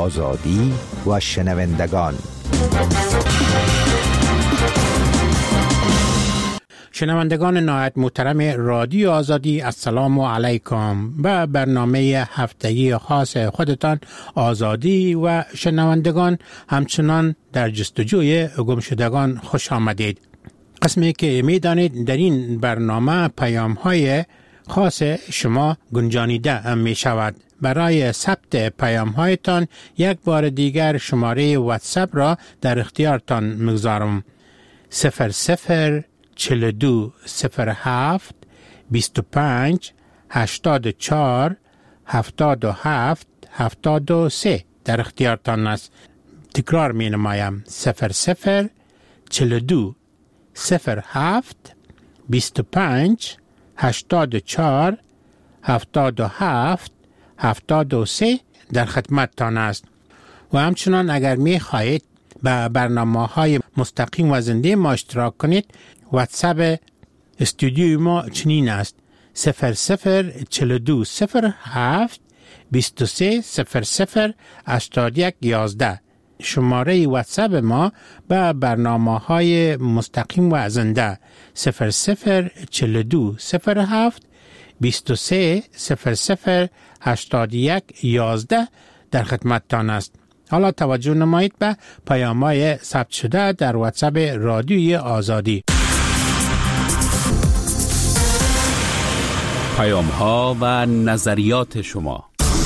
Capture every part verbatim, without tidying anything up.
آزادی و شنوندگان. شنوندگان نهایت محترم رادیو آزادی، السلام علیکم. به برنامه هفتگی خاص خودتان آزادی و شنوندگان همچنان در جستجوی گمشدگان خوش آمدید. قسمی که میدانید در این برنامه پیام های خاص شما گنجانیده می شود. برای ثبت پیام هایتان یک بار دیگر شماره واتساپ را در اختیارتان میگذارم. صفر صفر چهل و دو صفر هفت بیست و پنج هشتاد و چهار هفتاد و هفت هفتاد و سه در اختیارتان است. تکرار می نمایم. صفر صفر چهل و دو صفر هفت بیست و پنج هشتاد و چهار هفتاد و هفت هفتاد و سه در خدمتتان است. و همچنان اگر می خواهید به برنامه های مستقیم و زنده ما اشتراک کنید، واتساپ استودیوی ما چنین است: صفر صفر چهل و دو صفر هفت بیست و سه صفر صفر هشتاد و یک یازده. شماره واتساپ ما به برنامه های مستقیم و زنده صفر صفر چهل و دو صفر هفت بیست و سه صفر صفر هشتاد و یک یازده در خدمتتان است. حالا توجه نمایید به پیام‌های ثبت شده در واتساپ رادیوی آزادی. پیام‌ها و نظریات شما.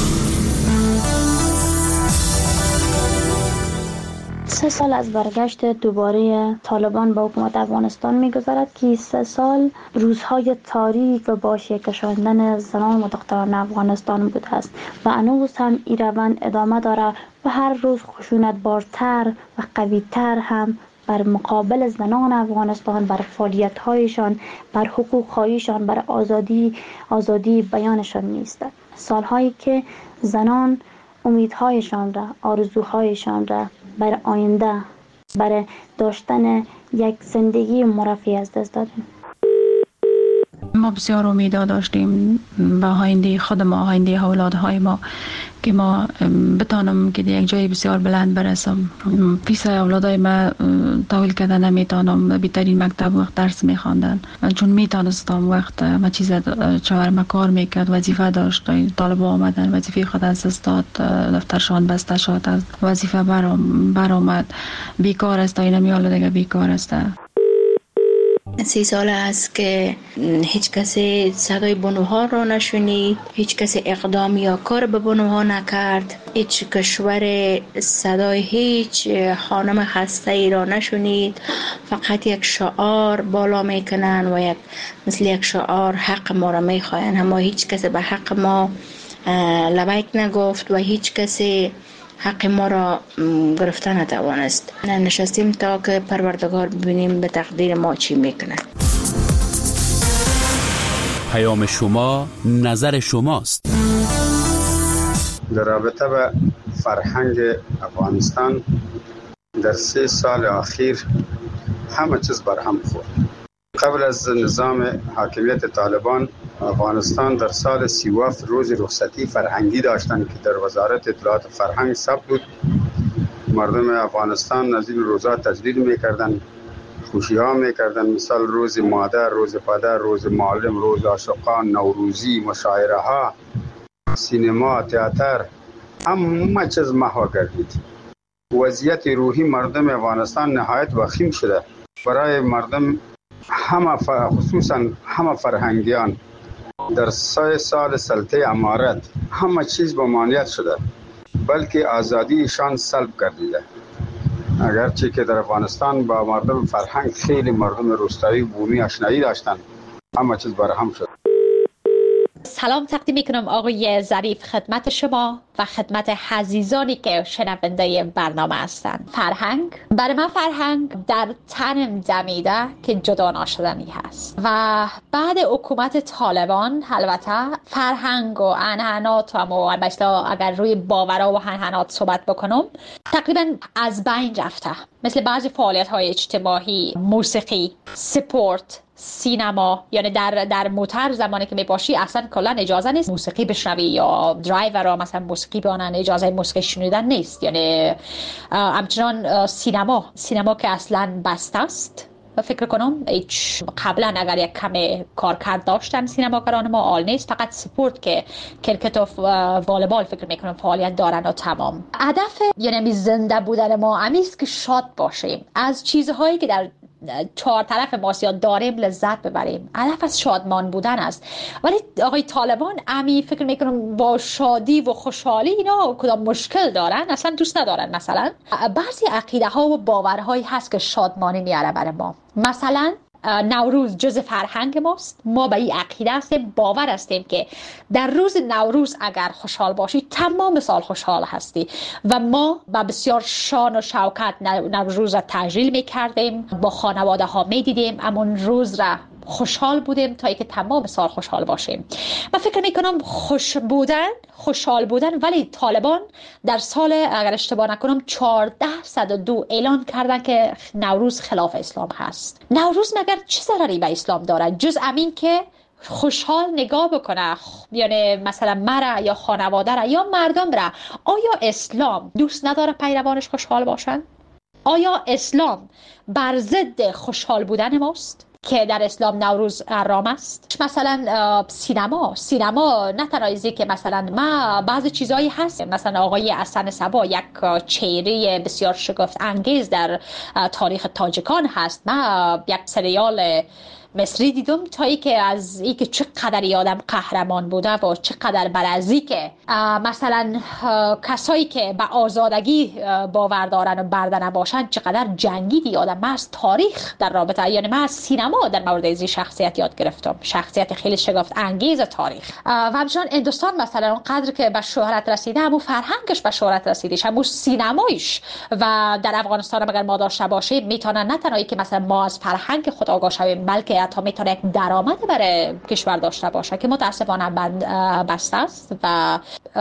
سه سال از برگشت دوباره طالبان به حکومت افغانستان می‌گذرد که سه سال روزهای تاریک و با شکشاندن زنان و دختران افغانستان بوده است و هنوز هم این روند ادامه داره و هر روز خشونت بارتر و قوی‌تر هم بر مقابل زنان افغانستان، بر فعالیت‌هایشان، بر حقوق‌هایشان، بر آزادی آزادی بیانشان نیست. سال‌هایی که زنان امیدهایشان را، آرزوهایشان را بر آینده، برای داشتن یک زندگی مرفه از دست دادیم. ما بسیار امید داشتیم به آینده خود ما، آینده اولادهای ما، که ما بتانم که یک جای بسیار بلند برسم. پیش اولادای ما تحویل کردن نمیتونم، بهترین مکتب وقت درس میخواندن، چون میتونستم وقت ما چیز چهارم کار میکرد، وظیفه داشت، طالب آمدن وظیفه خود از استاد، دفترشان بسته شد، از وظیفه برام برآمد، بیکار است، اینا میاله دیگه بیکار است. سی سال است که هیچ کسی صدای بانوها را نشنید، هیچ کسی اقدام یا کار به بانوها نکرد، هیچ کشور صدای هیچ خانم خسته ای را نشنید. فقط یک شعار بالا میکنن و یک مثل یک شعار حق ما را میخواین، اما هیچ کسی به حق ما لبیک نگفت و هیچ کسی حق ما را گرفته نتوانست. نشستیم تا که پروردگار ببینیم به تقدیر ما چی میکنه. پیام شما، نظر شماست. در رابطه به فرهنگ افغانستان در سه سال اخیر همه چیز برهم خورد. قبل از نظام حاکمیت طالبان، افغانستان در سال سی و هفت روز رخصتی فرهنگی داشتند که در وزارت اطلاعات فرهنگ ثبت بود. مردم افغانستان از این روزا تجلیل میکردن، خوشی ها میکردن، مثال روز مادر، روز پدر، روز معلم، روز عاشقان، نوروزی، مشاعره ها، سینما، تئاتر، همه چیز محو گردید. وضعیت روحی مردم افغانستان نهایت وخیم شده. برای مردم همه خصوصا همه فرهنگیان در سه سال سلطه امارت همه چیز به مانعیت شده، بلکه آزادیشان سلب گردیده. اگرچه که در افغانستان با مردم فرهنگ خیلی مردم روستایی بومی آشنایی داشتن، همه چیز برهم شد. سلام تقدیم میکنم آقای ظریف خدمت شما و خدمت عزیزانی که شنونده برنامه هستند. فرهنگ برای من فرهنگ در تنم دمیده که جدا ناشدنی هست و بعد حکومت طالبان البته فرهنگ و عنعنات و مثلا اگر روی باورها و عنعنات صحبت بکنم تقریبا از بین رفته، مثل بعضی فعالیت های اجتماعی، موسیقی، سپورت، سینما، یعنی در در موتر زمانی که میپاشی اصلا کلا اجازه نیست موسیقی بشنوی، یا درایورها مثلا موسیقی بانن، اجازه موسیقی شنیدن نیست. یعنی همچنان سینما سینما که اصلا بسته است. فکر کنم هیچ قبلا اگر یک کم کارکرد داشتن سینماگران ما آل نیست، فقط سپورت که کرکت و والیبال فکر میکنم فعالیت دارن و تمام. هدف یعنی زنده بودن ما همیست که شاد باشیم، از چیزهایی که در چهار طرف ما داریم لذت ببریم. هدف از شادمان بودن است. ولی آقای طالبان امی فکر میکنم با شادی و خوشحالی اینا کدام مشکل دارن، اصلا دوست ندارن. مثلا بعضی عقیده ها و باورهایی هست که شادمانی میاره برای ما. مثلا نوروز جز فرهنگ ماست. ما به این عقیده هستیم، باور هستیم که در روز نوروز اگر خوشحال باشی تمام سال خوشحال هستی و ما با بسیار شان و شوکت نوروز را تجلیل میکردیم، با خانواده ها میدیدیم، امون روز را خوشحال بودیم تا اینکه تمام سال خوشحال باشیم. من فکر میکنم خوش بودن، خوشحال بودن، ولی طالبان در سال اگر اشتباه نکنم چهارده صد و دو اعلان کردن که نوروز خلاف اسلام هست. نوروز مگر چه ضرری به اسلام داره جز امین که خوشحال نگاه بکنه، یعنی مثلا مرا یا خانواده را یا مردم را. آیا اسلام دوست نداره پیروانش خوشحال باشن؟ آیا اسلام بر ضد خوشحال بودن ماست که در اسلام نوروز حرام است؟ مثلا سینما سینما نه تنها که مثلا ما بعضی چیزایی هست، مثلا آقای حسن صبا یک چهره بسیار شگفت انگیز در تاریخ تاجیکان هست. ما یک سریال مصری دیدم تا ای که از ای که چقدر یادم قهرمان بوده و چقدر برازی که مثلا کسایی که به آزادگی باور دارن و برده نباشن چقدر جنگی یادم. من از تاریخ در رابطه، یعنی من از سینما در مورد این شخصیت یاد گرفتم، شخصیت خیلی شگفت انگیز تاریخ. و همچنان هندوستان مثلا اونقدر که به شهرت رسیده، همون فرهنگش به شهرت رسیدش، همون سینمایش. و در افغانستان اگر ما داشته باشیم میتونن نه تنها که مثلا ما از فرهنگ خود آگاه شویم، بلکه حتی میتونه یک درآمد برای کشور داشته باشه که متاسفانه بسته است و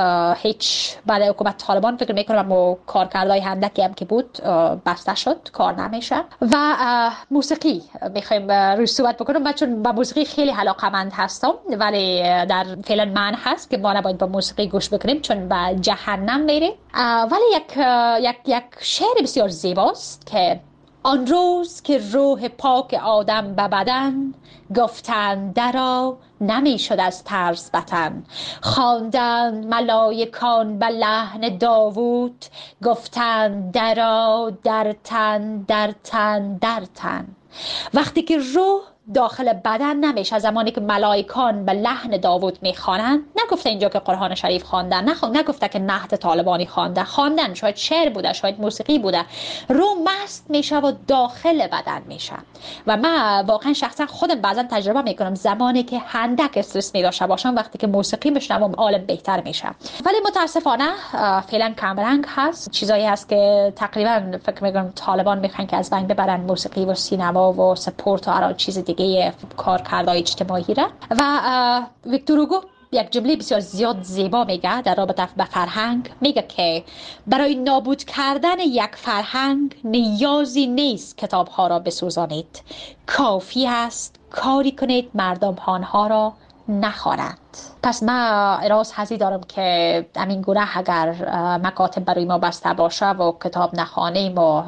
هیچ بعد حکومت طالبان فکر میکنم و کارکردهای هندکی هم که بود بسته شد، کار نمیشه. و موسیقی میخوایم روی صحبت بکنم. من چون با موسیقی خیلی علاقه‌مند هستم، ولی در فعلا من هست که ما نباید با موسیقی گوش بکنیم چون به جهنم میریم. ولی یک یک یک شعر بسیار زیباست که آن روز که روح پاک آدم به بدن، گفتند درا نمی شد از ترس وطن. خواندند ملائکان به لحن داوود، گفتند درا در تن در تن در تن. وقتی که روح داخل بدن نمیشه، زمانی که ملائکان به لحن داوود میخوانند، نگفته اینجا که قرآن شریف خواندن، نه نگفته که نهت طالبانی خوانده، خواندن، شاید شعر بوده، شاید موسیقی بوده، روح مست میشه و داخل بدن میشه. و من واقعا شخصا خودم بعضا تجربه میکنم زمانی که هندک استرس میداشته باشم، وقتی که موسیقی میشنوم حالم بهتر میشه. ولی متاسفانه فعلا کمرنگ هست، چیزایی هست که تقریبا فکر میکنم طالبان میخوان که از بین ببرن موسیقی و سینما و سپورت و هر چیز دیگه کارکردهای اجتماعی را. و ویکتور هوگو یک جمله بسیار زیاد زیبا میگه در رابطه با فرهنگ. میگه که برای نابود کردن یک فرهنگ نیازی نیست کتابها را بسوزانید، کافی است کاری کنید مردم آنها را نخوانند. پس من راز حزی دارم که همین گونه اگر مکاتب برای ما بسته باشه و کتاب نخوانیم و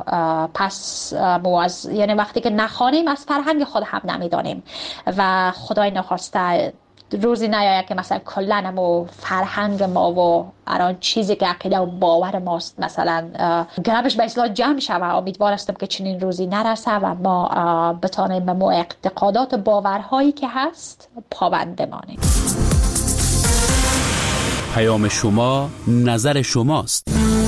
پس مو از یعنی وقتی که نخوانیم از فرهنگ خود هم نمیدانیم و خدای نخواسته روزی نیاید که مثلا کلن و فرهنگ ما و هر چیزی که عقیده و باور ماست مثلا گربش به اصلاح جمع شود. امیدوار هستم که چنین روزی نرسه و ما بتانیم به مو اعتقادات و باورهایی که هست پابند بمانیم. پیام شما نظر شماست.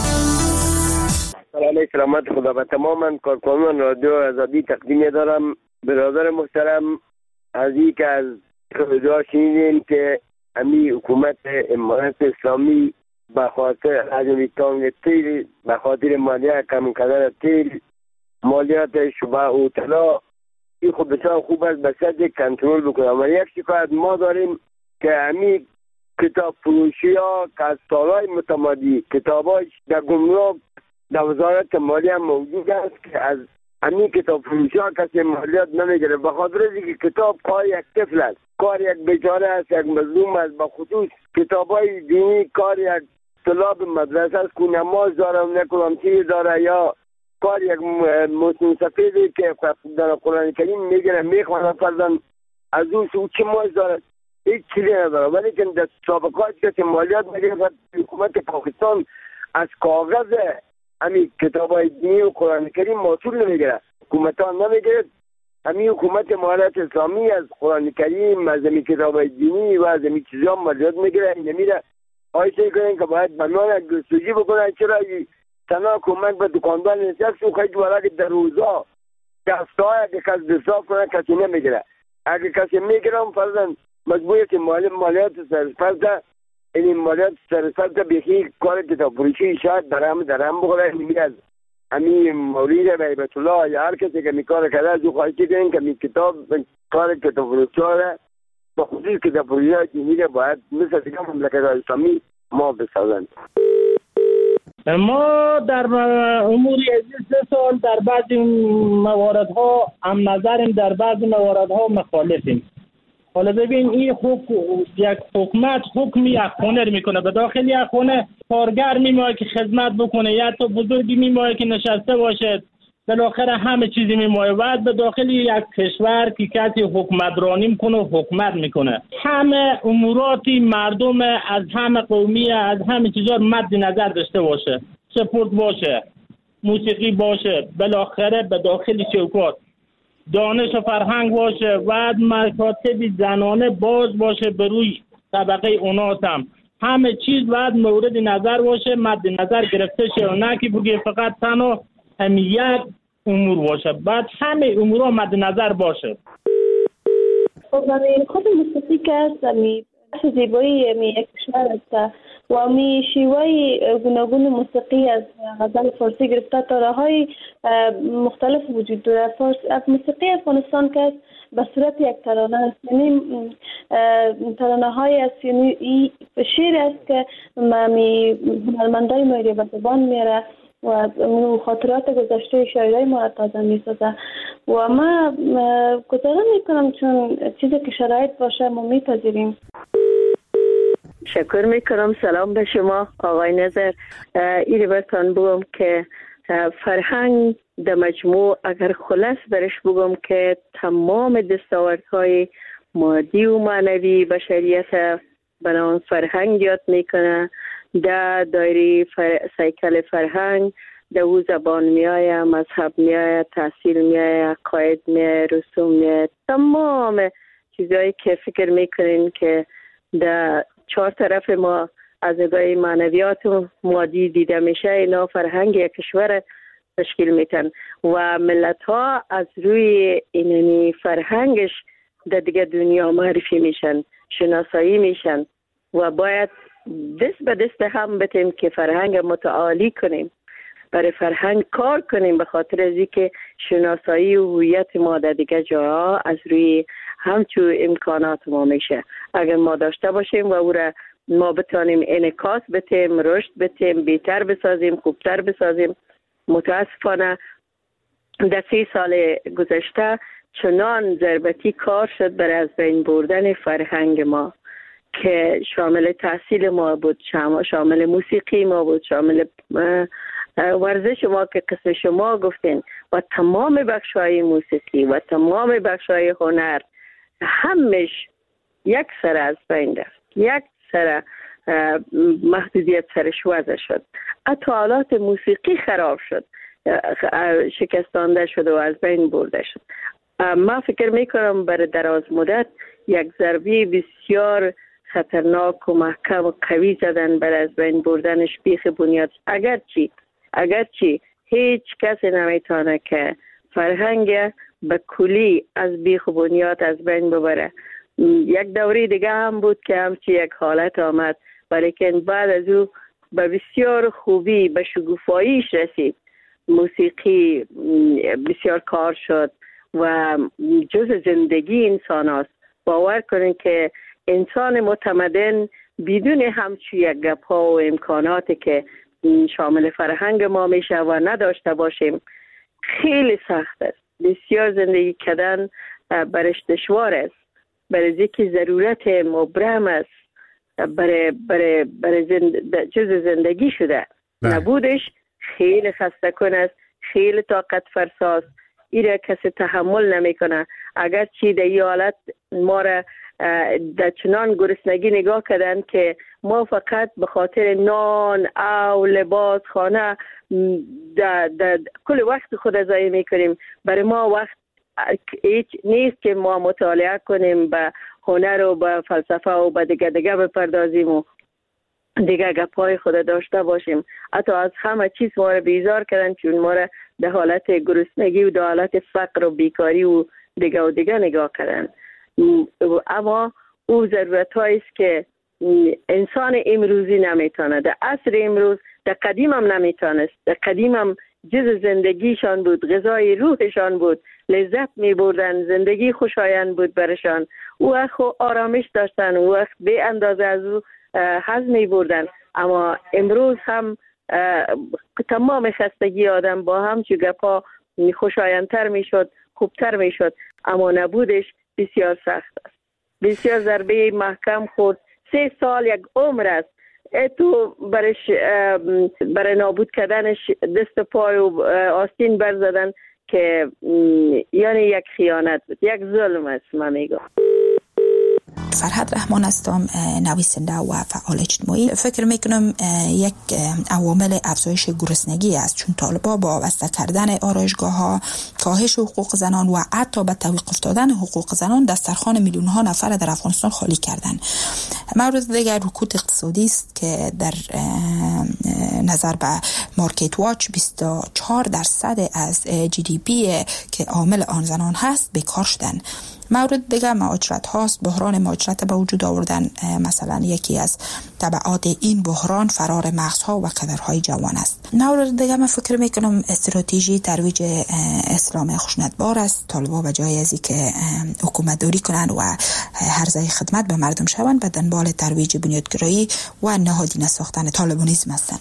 سلام سلامت خدا به تماما کارکنان رادیو آزادی تقدیم دارم. برادر محترم عزیزی که از خدا شنیدیم که امی حکومت امارت اسلامی به خاطر حجم تانگ تیل، به خاطر مالیات کم کردن تیل، مالیات شبه و طلا، این خود بسیار خوب است به سطح کنترل بکنه. اما یک شکایت ما داریم که امی کتاب فروشی ها که از سالهای متمادی کتاب های در گمرک در وزارت مالی هم موجود است که از همین کتاب فروشی ها کسی مالیات نمیگیره، به خاطر اینکه کتاب کار یک طفل است، کار یک بیچاره است، یک مظلوم است. به خصوص کتاب های دینی کار یک طلاب مدرسه است که نماز داره نه کلامچی داره، یا کار یک مسلم سفیدی که در قرآن کریم میگیره میخوانه فرزن از اون سو چه ماز داره، هیچ چیزی نداره. ولی که در سابقات که مالیات میگیره حکومت پاکستان از کاغذ همین کتاب های دینی و قرآن کریم محصول نمیگیره، حکومت ها نمیگیره. همین حکومت امارت اسلامی از قرآن کریم، از همین کتاب های دینی و از همین چیزا مالیات میگیره. نمیره آیسته کنین که باید بنان جستجو بکنن چرا تنها کمک به دکاندار نشست و خیلی ورق در روزا دستای اگه کس دستاف کنه کسی نمیگیره. اگه کسی میگیرم فرزن مجبوری که مالیات سرسپرده، این مالیات سرسپرده بیخی کار کتاب فروشی شاید درهم درهم بخوره. نمیگه همین مورید بیبت الله یا هر کسی که می کار کرده از او خواهی کنین که می کتاب کار کتاب فروشی ها با خصوص کتاب فروشی ها دینی باید مثل دیگه مملکت اسلامی ما بسازند. ما در امور سه سال در بعضی مواردها هم نظریم، در بعضی مواردها مخالفیم. حالا ببین این حکم یک حکومت حکمی یک خونه میکنه، به داخل یک خونه کارگر میمونه که خدمت بکنه یا تو بزرگی میمونه که نشسته باشه، بالاخره همه چیزی میمونه. بعد به داخل یک کشور که کسی حکومت رانی میکنه و حکومت میکنه، همه اموراتی مردم از همه قومی از همه چیزا مد نظر داشته باشه، سپورت باشه، موسیقی باشه، بالاخره به داخل چوکات دانش و فرهنگ باشه، بعد مکاتب زنانه باز باشه به روی طبقه اوناس هم همه چیز بعد مورد نظر باشه، مد نظر گرفته شه و نه که بگه فقط تنها هم یک امور باشه، بعد همه امورها مد نظر باشه. خب همین خود موسیقی که است می زیبایی می یک کشور است و می شیوه گوناگون موسیقی از غزل فارسی گرفته تا راههای مختلف وجود داره. موسیقی افغانستان که است به صورت یک ترانه است، یعنی ترانه های است، یعنی شعر است که می هنرمندای ما به زبان میاره و خاطرات گذشته شاعرای ما را تازه میسازه و ما گزاره میکنم چون چیزی که شرایط باشه ما میپذیریم. شکر میکنم. سلام به شما آقای نظر. ایری برتان بگم که فرهنگ در مجموع اگر خلاص برش بگم که تمام دستاوردهای مادی و معنوی بشریت بنان فرهنگ یاد میکنه. در دایره فر... سیکل فرهنگ در او زبان می آید، مذهب می آید، تحصیل می آید، قاید می آید، رسوم می آید، تمام چیزهایی که فکر میکنین که در چهار طرف ما از نگاه معنویات و مادی دیده میشه، اینا فرهنگ یک کشور تشکیل میتن و ملت ها از روی ایننی فرهنگش در دیگه دنیا معرفی میشن، شناسایی میشن و باید دست به دست هم بتیم که فرهنگ متعالی کنیم، برای فرهنگ کار کنیم، به خاطر از اینکه شناسایی و هویت ما در دیگه جاها از روی همچون امکانات ما میشه. اگر ما داشته باشیم و او را ما بتانیم انعکاس بتیم، رشد بتیم، بهتر بسازیم، خوبتر بسازیم. متاسفانه در سی سال گذشته چنان ضربتی کار شد برای از بین بردن فرهنگ ما که شامل تحصیل ما بود، شامل موسیقی ما بود، شامل ورزش ما که قسم شما گفتین و تمام بخش‌های موسیقی و تمام بخش‌های هنر همش یک سر از بین رفت، یک سر محدودیت سرش وضع شد. حتی آلات موسیقی خراب شد، شکستانده شد و از بین برده شد. ما فکر میکنم برای دراز مدت یک ضربه بسیار خطرناک و محکم و قوی زدن برای از بین بردنش بیخ بنیاد. اگرچی اگرچی هیچ کسی نمیتونه که فرهنگ به کلی از بیخ بنیاد از بین ببره. یک دوره دیگه هم بود که همچی یک حالت آمد، ولیکن بعد از او به بسیار خوبی به شگوفاییش رسید. موسیقی بسیار کار شد و جز زندگی انسان است. باور کنید که انسان متمدن بدون همچی یک گپ ها و امکاناتی که شامل فرهنگ ما میشه و نداشته باشیم خیلی سخت است. بسیار زندگی کردن برش دشوار است. برای که ضرورت مبرم است. برای برای برای زند... جز زندگی شده. بله. نبودش خیلی خسته کن است. خیلی طاقت فرساست. ایره کسی تحمل نمیکنه. اگر چی در این حالت ما را در چنان گرسنگی نگاه کردن که ما فقط به خاطر نان او لباس خانه در کل وقت خود ضایع میکنیم. برای ما وقت هیچ نیست که ما مطالعه کنیم، به هنر و به فلسفه و به دیگه دیگه بپردازیم و دیگه گپای خود داشته باشیم. حتی از همه چیز ما را بیزار کردن، چون ما را در حالت گرسنگی و در حالت فقر و بیکاری و دیگه و دیگه نگاه کردن. اما او ضرورت هاییست که انسان امروزی نمیتونه. در عصر امروز، در قدیم هم نمیتونست. در قدیم هم جز زندگیشان بود، غذای روحشان بود، لذت می بردن، زندگی خوشایند بود برشان. او وقت آرامش داشتن، او وقت به اندازه از او حظ می بردن. اما امروز هم تمام خستگی آدم با هم چو گپا خوشایندتر می شد، خوبتر می شد، اما نبودش بسیار سخت است. بسیار ضربه محکم خورد. سه سال یک عمر است. تو برش برای نابود کردنش دست پای و آستین برزدن که یعنی یک خیانت بود، یک ظلم است. من میگم فرهاد رحمان هستم، نویسنده و فعال اجتماعی. فکر میکنم یک عوامل افزایش گرسنگی است، چون طالبان با وابسته کردن آرایشگاه‌ها، کاهش حقوق زنان و حتی به توقف دادن حقوق زنان دسترخوان میلیون ها نفر در افغانستان خالی کردن. مورد دیگر رکود اقتصادی است که در نظر به مارکت واچ بیست و چهار درصد از جی دی پی که عامل آن زنان هست بیکار شدن. مورد دیگر مهاجرت هاست. بحران مهاجرت به وجود آوردن مثلا یکی از تبعات این بحران فرار مغزها و کدرهای جوان است. مورد دیگر من فکر میکنم استراتژی ترویج اسلام خشونتبار است. طالبان به جای ازی که حکومت داری کنند و هرزه خدمت به مردم شوند، به دنبال ترویج بنیادگرایی و نهادینه ساختن طالبانیسم هستند.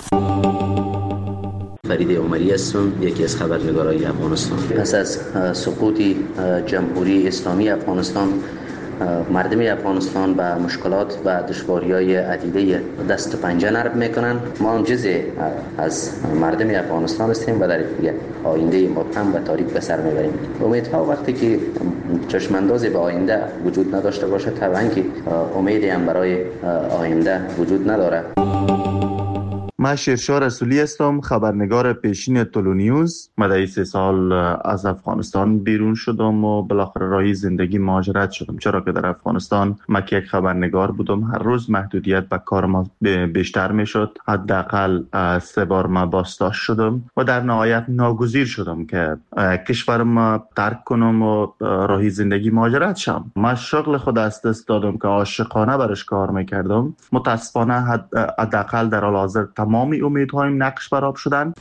فرید عمری هستم، یکی از خبرنگارای افغانستان. پس از سقوط جمهوری اسلامی افغانستان، مردم افغانستان به مشکلات و دشواری‌های عدیده دست و پنجه نرم میکنن. ما هم جزء از مردم افغانستان هستیم و در آینده مبهم و تاریک به سر میبریم. امیدها وقتی که چشماندازی به آینده وجود نداشته باشه، طبعا که امیدی هم برای آینده وجود نداره. من شیرشاه رسولی هستم، خبرنگار پیشین تولو نیوز. من سه سال از افغانستان بیرون شدم و بالاخره راهی زندگی مهاجرت شدم، چرا که در افغانستان من که یک خبرنگار بودم، هر روز محدودیت به کار ما بیشتر می شد. حداقل سه بار من بازداشت شدم و در نهایت ناگزیر شدم که کشورم ترک کنم و راهی زندگی مهاجرت شم. من شغل خود از دست دادم که عاشقانه برش کار میکردم. متاسفانه حداقل در حال حاضر تمامی امیدهایم نقش برآب شدن.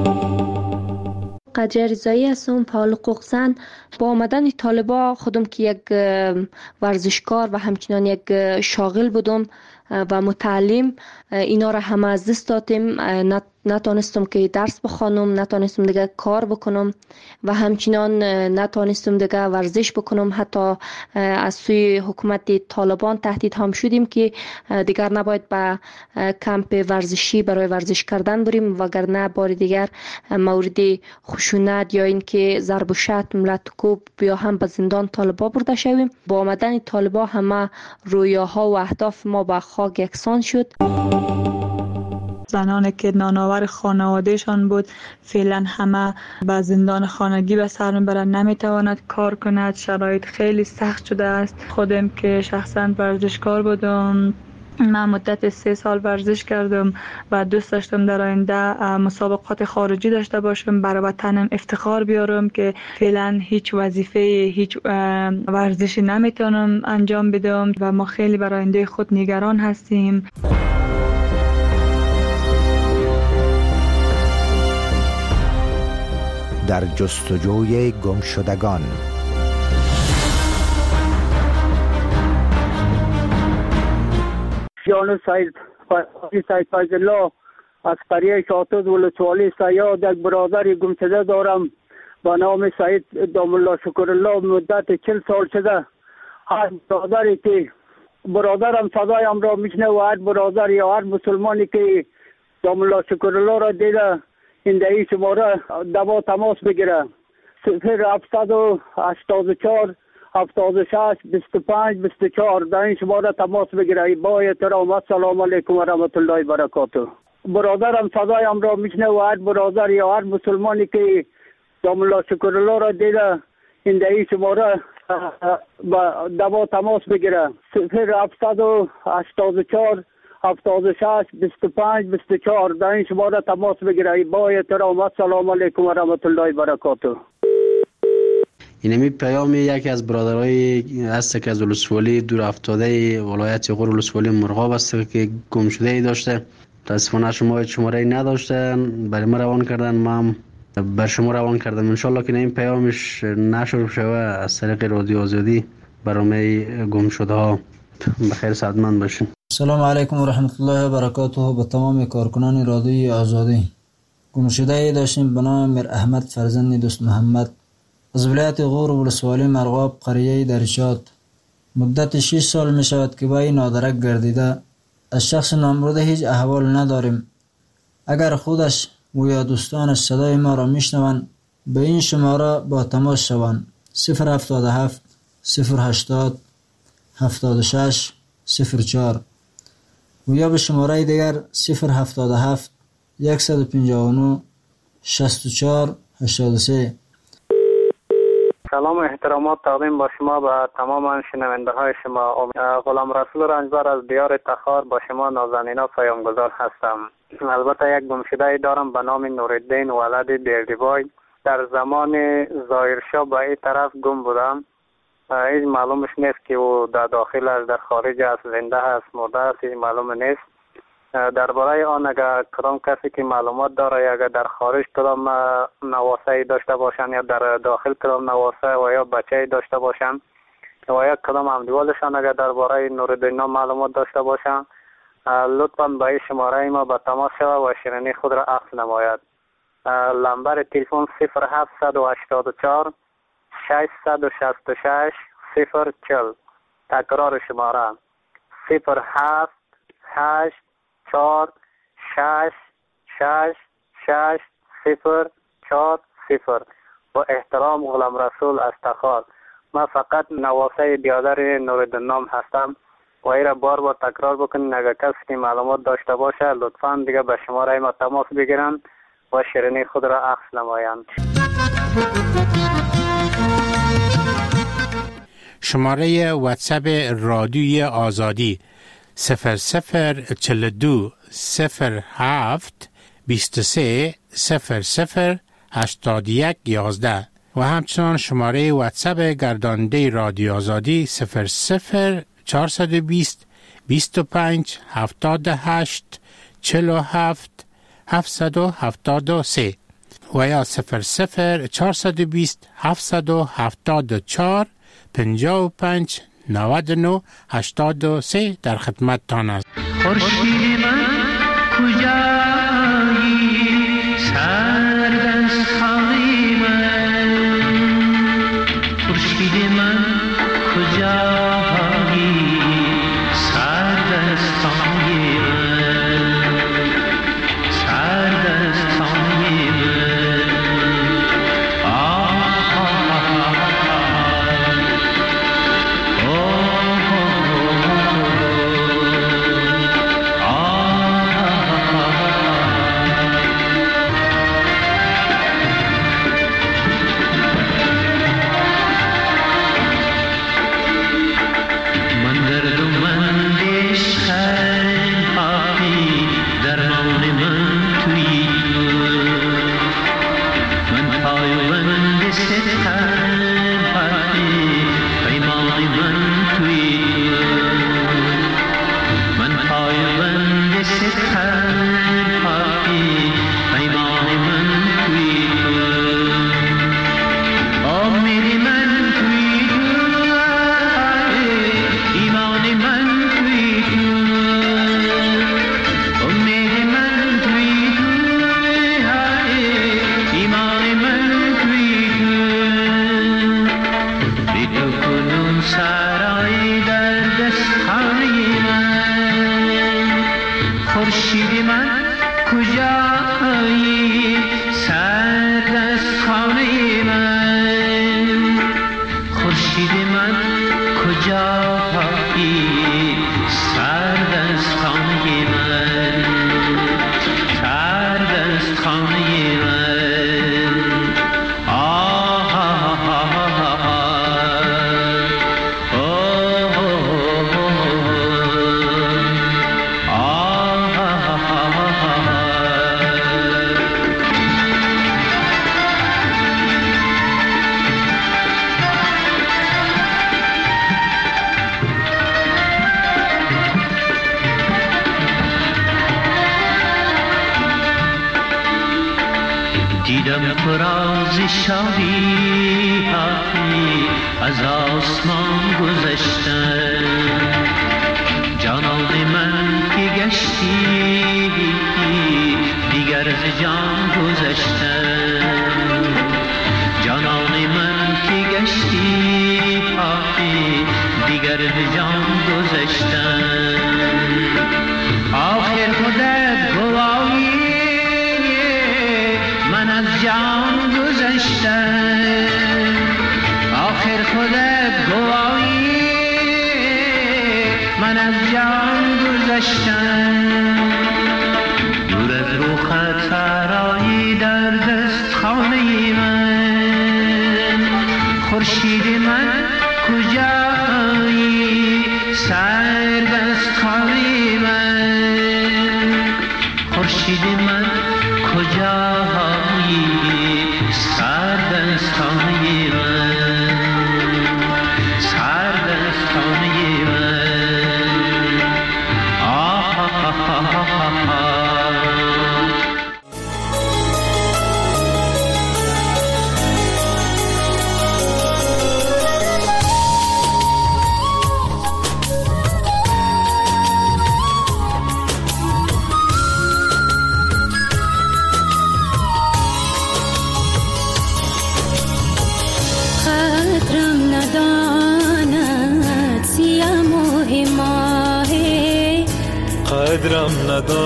قدر رضایی هستم، فعال حقوق زن. با آمدن طالبا خودم که یک ورزشکار و همچنان یک شاغل بودم و متعلم، اینا را همه از دست دادیم. نتونستم که درس بخوانم، نتونستم دیگه کار بکنم و همچنان نتونستم دیگه ورزش بکنم. حتی از سوی حکومت طالبان تهدید هم شدیم که دیگر نباید به کمپ ورزشی برای ورزش کردن بریم، وگرنه بار دیگر مورد خشونت یا اینکه ضرب و شتم لطکوب یا هم به زندان طالبا برده شویم. با آمدن طالبا همه رویاها و اهداف ما به خاک یکسان شد. زنانی که نانآور خانوادهشان بود فعلا همه به زندان خانگی به سر میبرند، نمیتواند کار کند. شرایط خیلی سخت شده است. خودم که شخصا ورزشکار بودم، من مدت سه سال ورزش کردم و دوست داشتم در آینده مسابقات خارجی داشته باشم، برای وطنم افتخار بیارم که فعلا هیچ وظیفه هیچ ورزشی نمیتونم انجام بدم و ما خیلی برای آینده خود نگران هستیم. در جستجوی گمشدگان. جان سید سید فیض الله از قریه شاتوز ولسوالی سیاد یک برادر گمشده دارم با نام سعید دام الله شکرالله مدت چل سال شده هر برادری که برادرم صدایم را میشنه و هر برادر یا هر مسلمانی که دام الله شکرالله را دیده این دهی شماره دوا تماس بگیره صفر هفتصد و هشتاد و چهار هفتاد و شش بیست و پنج بیست و چهار در این شماره تماس بگیره. با احترام السلام علیکم و رحمت الله و برکاته. برادرم صدایم را میشنه و هر برادر یا هر مسلمانی که دام الله شکرالله را دیده این دهی شماره با دوا تماس بگیره صفر هفتصد و هشتاد و چهار هفتاد و شش بیست و پنج بیست و چهار در این شماره تماس بگیره. با احترام السلام علیکم و رحمت الله و برکاته. اینمی پیام یکی از برادرای هست که از ولسوالی دور افتاده ولایت غور ولسوالی مرغاب است که گم شده ای داشته. متاسفانه شما شماره نداشته، برای ما روان کردن، ما بر شما روان کردم. انشالله که این پیامش نشر شوه از طریق رادیو آزادی برای گم شده ها. بخیر سعادتمند باشین. سلام علیکم و رحمت الله و برکاته. به تمام کارکنان رادیو آزادی. گم شده ای داشتیم به نام میر احمد فرزند دوست محمد از ولایت غور ولسوالی مرغاب قریه درشاد. مدت شش سال می شود که با این نادرک گردیده. از شخص نامبرده هیچ احوال نداریم. اگر خودش و یا دوستانش صدای ما را میشنوند به این شماره با تماس شوند صفر هفتاد و هفت صفر هشتاد هفتاد و شش صفر چهار و یا به شماره دیگر صفر هفتاد و هفت صد و پنجاه و نه شصت و چهار هشتاد و سه. سلام و احترامات تقدیم با شما به تمام شنونده های شما. غلام رسول رنجبر از دیار تخار با شما نازنینا پیامگذار هستم. البته یک گمشده دارم به نام نورالدین ولد بیردیبای. در زمان ظاهرشاه به این طرف گم بودم. هیچ معلومش نیست که او در داخل است، در خارج است، زنده است، مرده است، هیچ معلوم نیست. درباره آن اگر کدام کسی که معلومات داره، اگر در خارج کدام نواسه داشته باشن یا در داخل کدام نواسه و یا بچه داشته باشن و یا کدام همدیوالشان اگر درباره نورالدین معلومات داشته باشن، لطفاً به این شماره ما به تماس شود و شیرینی خود را عکس نماید. لمبر تلفن صفر هفتصد و هشتاد و چهار ششصد و شصت و شش صفر چهل. تکرار شماره صفر هفت هشت چهار شش شش شش صفر چهار صفر. با احترام غلام رسول از تخار. من فقط نواسه بیادر نورالدین نام هستم و ای را بار بار تکرار بکنین. اگر کسی که معلومات داشته باشه لطفاً دیگه به شماره ما تماس بگیرن و شیرینی خود را عکس نمایند. شماره واتساپ رادیوی آزادی صفر صفر چهل و دو صفر هفت بیست و سه صفر صفر هشتاد و یک یازده و همچنان شماره واتساپ گرداننده رادیو آزادی صفر صفر چهارصد و بیست بیست و پنج هفتاد و هشت چهل و هفت هفتصد و هفتاد و سه و یا صفر صفر چهارصد و بیست هفتصد و هفتاد و چهار پنجاه و پنج نود و نه هشتاد و سه در خدمتتان است. خورشید من کجایی سردستای من، خورشید من کجایی سردستای من، سردستای من. آه خورشید من کجایی سرد از خانه من خورشید من کجایی سرد از خانه من سرد از خانه من آه آه آه دیدم فراز شادی از آسمان گذشتن جانان من که گشتی دیگر ز جان گذشتن جانان من که گشتی دیگر ز جان گذشتن آخر خودت گواهی من از جان گذشتم آخر خودت گواهی من از جان گذشتم دور از روخت فرایی در دست خانه من خورشید من کجایی سرد از خانه من خورشید من کجایی سرد از خانه من سرد از خانه من آه آه آه آه آه قدرم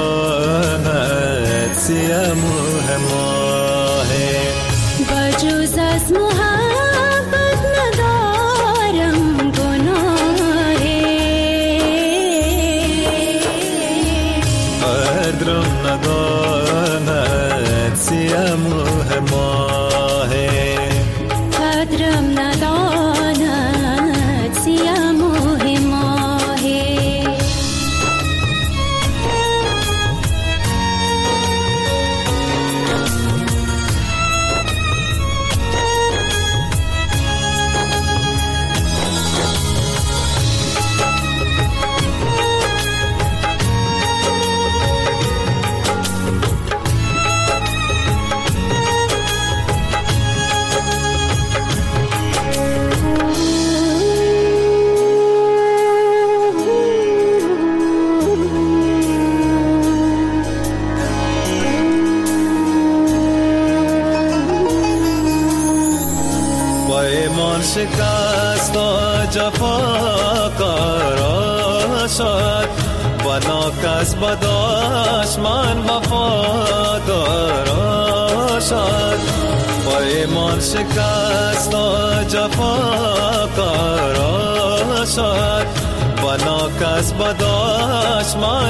نداند سیم و هماه بجز از محبت ندارم گناه قدرم نداند سیم و هماه قدرم نداند سیم و هماه شکست و جفا قرار شد بنا کس بداش من وفادار شد با ایمان شکست و جفا قرار شد بنا کس بداش من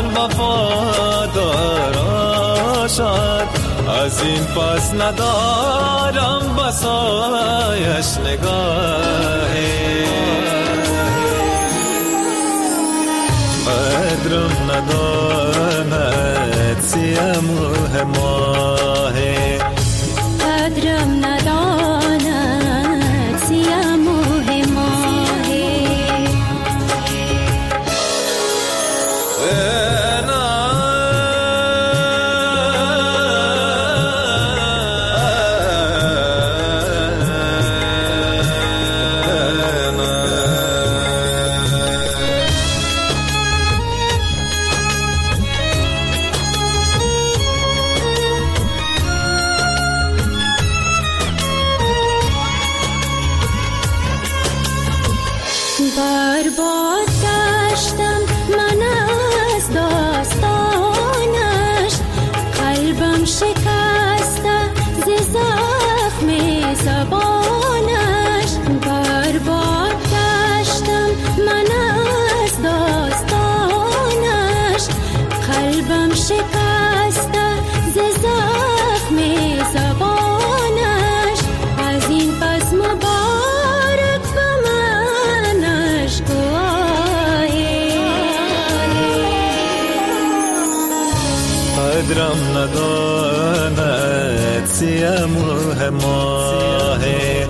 وفادار شد از این پس ندارم بسایش نگاهی قدرم نداند سیم و هماهی قدرم نداند سیم و هماهی شکسته ز زخم زبانش از این پس مبارک به منش گواهی قدرم نداند سیم و هماه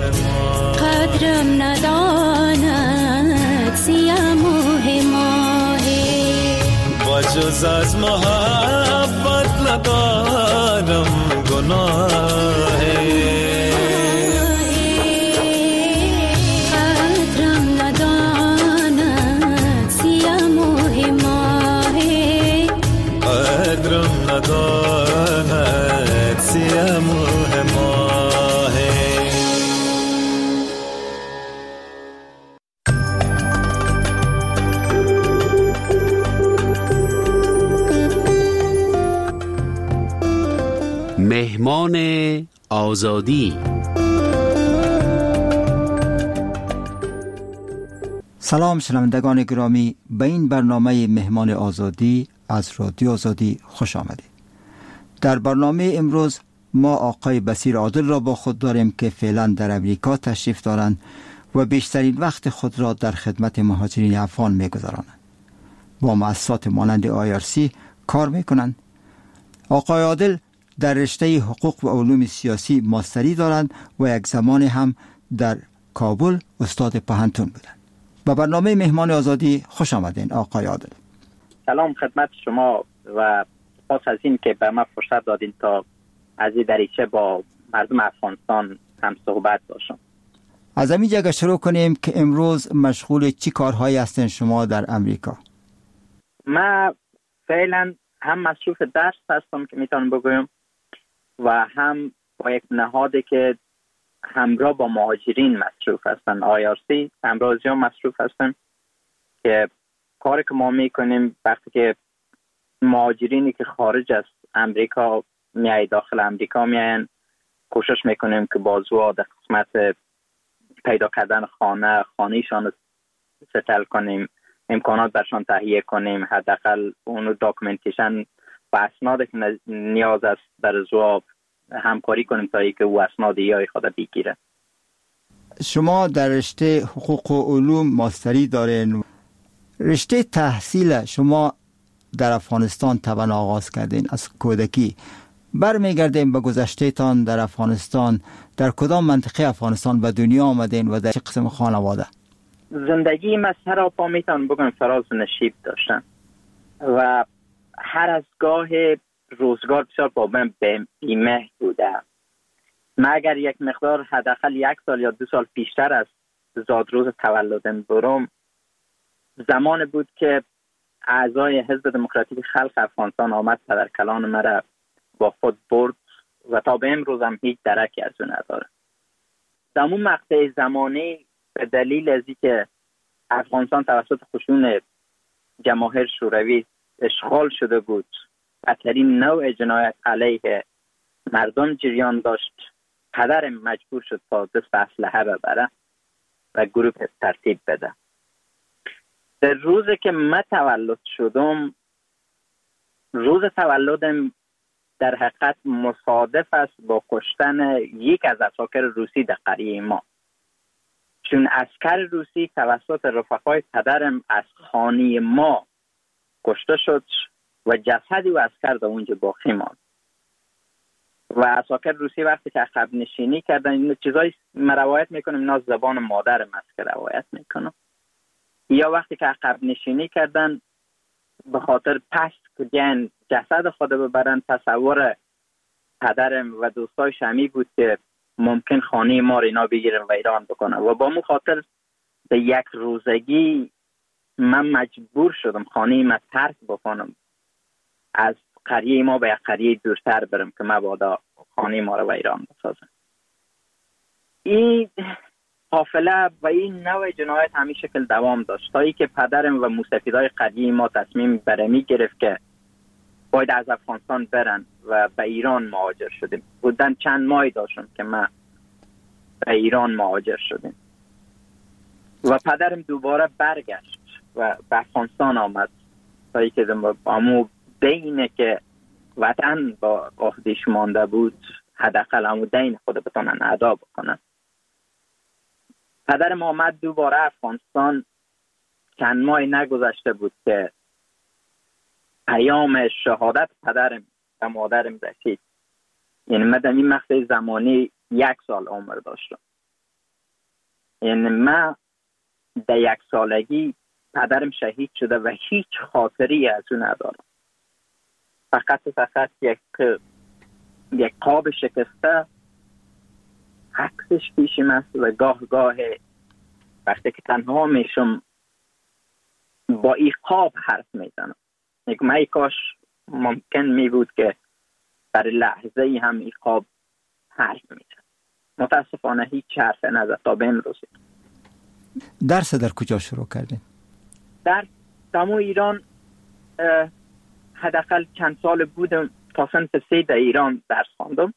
قدرم نداند سیم و هماه با جز از محبت ندارم گناه قدرم نداند سیم و هماه قدرم نداند سیم و هماه مهمان آزادی. سلام شنوندگان گرامی، به این برنامه مهمان آزادی از رادیو آزادی خوش آمدید. در برنامه امروز ما آقای بصیر عادل را با خود داریم که فعلا در امریکا تشریف دارند و بیشترین وقت خود را در خدمت مهاجرین افغان می‌گذرانند. با مؤسسات مانند آی آر سی کار می‌کنند. آقای عادل در رشته حقوق و علوم سیاسی ماستری دارند و یک زمان هم در کابل استاد پوهنتون بودند. به برنامه مهمان آزادی خوش آمدین آقای عادل. سلام خدمت شما و پس از این که به ما فرصت دادین تا از این دریچه با مردم افغانستان هم صحبت باشم. از همین جگه شروع کنیم که امروز مشغول چی کارهایی هستین شما در امریکا؟ من فعلا هم مصروف درس هستم که میتونم بگویم و هم با یک نهادی که همراه با مهاجرین مصروف هستن، آی آر سی همراه زیاد مصروف هستن که کاری که ما میکنیم وقتی که مهاجرینی که خارج از امریکا میای داخل امریکا میاین، کوشش میکنیم که بازو در قسمت پیدا کردن خانه خانهشان ستل کنیم، امکانات برشان تهیه کنیم، حداقل اونو داکومنتیشن و اسنادی که نیاز است در زواب همکاری کنیم تا اینکه او اسناد یا خود بگیره. شما در رشته حقوق و علوم ماستری دارین. رشته تحصیل شما در افغانستان طبعا آغاز کردین از کودکی. برمیگردیم به گذشته تان در افغانستان. در کدام منطقه افغانستان به دنیا آمدین و در چه قسم خانواده؟ زندگی من سراپا میتونم بگم فراز و نشیب داشتم و هر از گاه روزگار بسیار با من بیمه بوده. من اگر یک مقدار حداقل یک سال یا دو سال پیشتر از زادروز تولدم برم، زمان بود که اعضای حزب دموکراتیک خلق افغانستان آمد پدر کلان مرا با خود برد و تا به امروز هم هیچ درکی از اون نداره. در اون مقطع زمانی به دلیل از اینکه افغانستان توسط خشون جماهیر شوروی اشغال شده بود، بدترین نوع جنایت علیه مردم جریان داشت، پدرم مجبور شد تا دست اسلحه ببره و گروه ترتیب بده. در روزی که من تولد شدم، روز تولدم در حقیقت مصادف است با کشتن یک از عساکر روسی در قریه ما، چون عسکر روسی توسط رفقای پدرم از خانه ما کشته شد و جسدی و عسکر در اونجا باقی ماند و عساکر روسی وقتی که عقب نشینی کردن، این چیزایی ما روایت میکنم، اینا زبان مادرم است که روایت میکنم، یا وقتی که عقب نشینی کردن به خاطر پست که جسد خود ببرن، تصور پدرم و دوستای شمی بود که ممکن خانه ما رو اینا بگیرن و ایران بکنن و با مو خاطر به یک روزگی من مجبور شدم خانه ما ترک بکنم، از قریه ما به یک قریه دورتر برم که مبادا خانه ما رو و ایران بسازم. این قافله و این نوع جنایت همین شکل دوام داشت تا ای که پدرم و موسفیدای قریه ما تصمیم برمی گرفت که باید از افغانستان برن و به ایران مهاجر شدیم. بودن چند ماهی داشتم که من به ایران مهاجر شدیم و پدرم دوباره برگشت و به افغانستان آمد تا ای که امو دینه که وطن با عهدهش مانده بود حداقل همون دین خود بتونن ادا بکنن. پدر ما آمد دوباره افغانستان، چند ماه نگذشته بود که پیام شهادت پدرم و مادرم رسید. یعنی من در این مقطع زمانی یک سال عمر داشتم. یعنی من در یک سالگی پدرم شهید شده و هیچ خاطری از اون ندارم. فقط فقط یک یک قاب شکسته عکسش پیشم است و گاه گاه وقتی که تنها میشم با این قاب حرف میزنم. یک من کاش ممکن می بود که برای لحظه ای هم این قاب حرف میزنم. متاسفانه هیچ حرف نزد تا به امروز. درس در کجا شروع کردین؟ در دمو ایران حداقل چند سال بودم، تا صنف سه در ایران درس خواندم.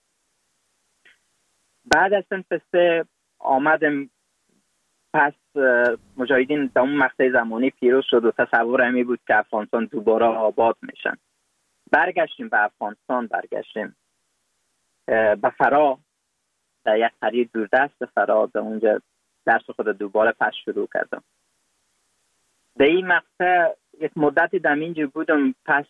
بعد از صنف سه آمدم، پس مجاهدین در اون مقطع زمانی پیروز شد و تصور همی بود که افغانستان دوباره آباد میشن. برگشتیم به افغانستان، برگشتیم به فرا، در یک قریه دوردست فرا، در اونجا درس خود دوباره پس شروع کردم. در این مقطع یک مدتی در اینجا بودم. پس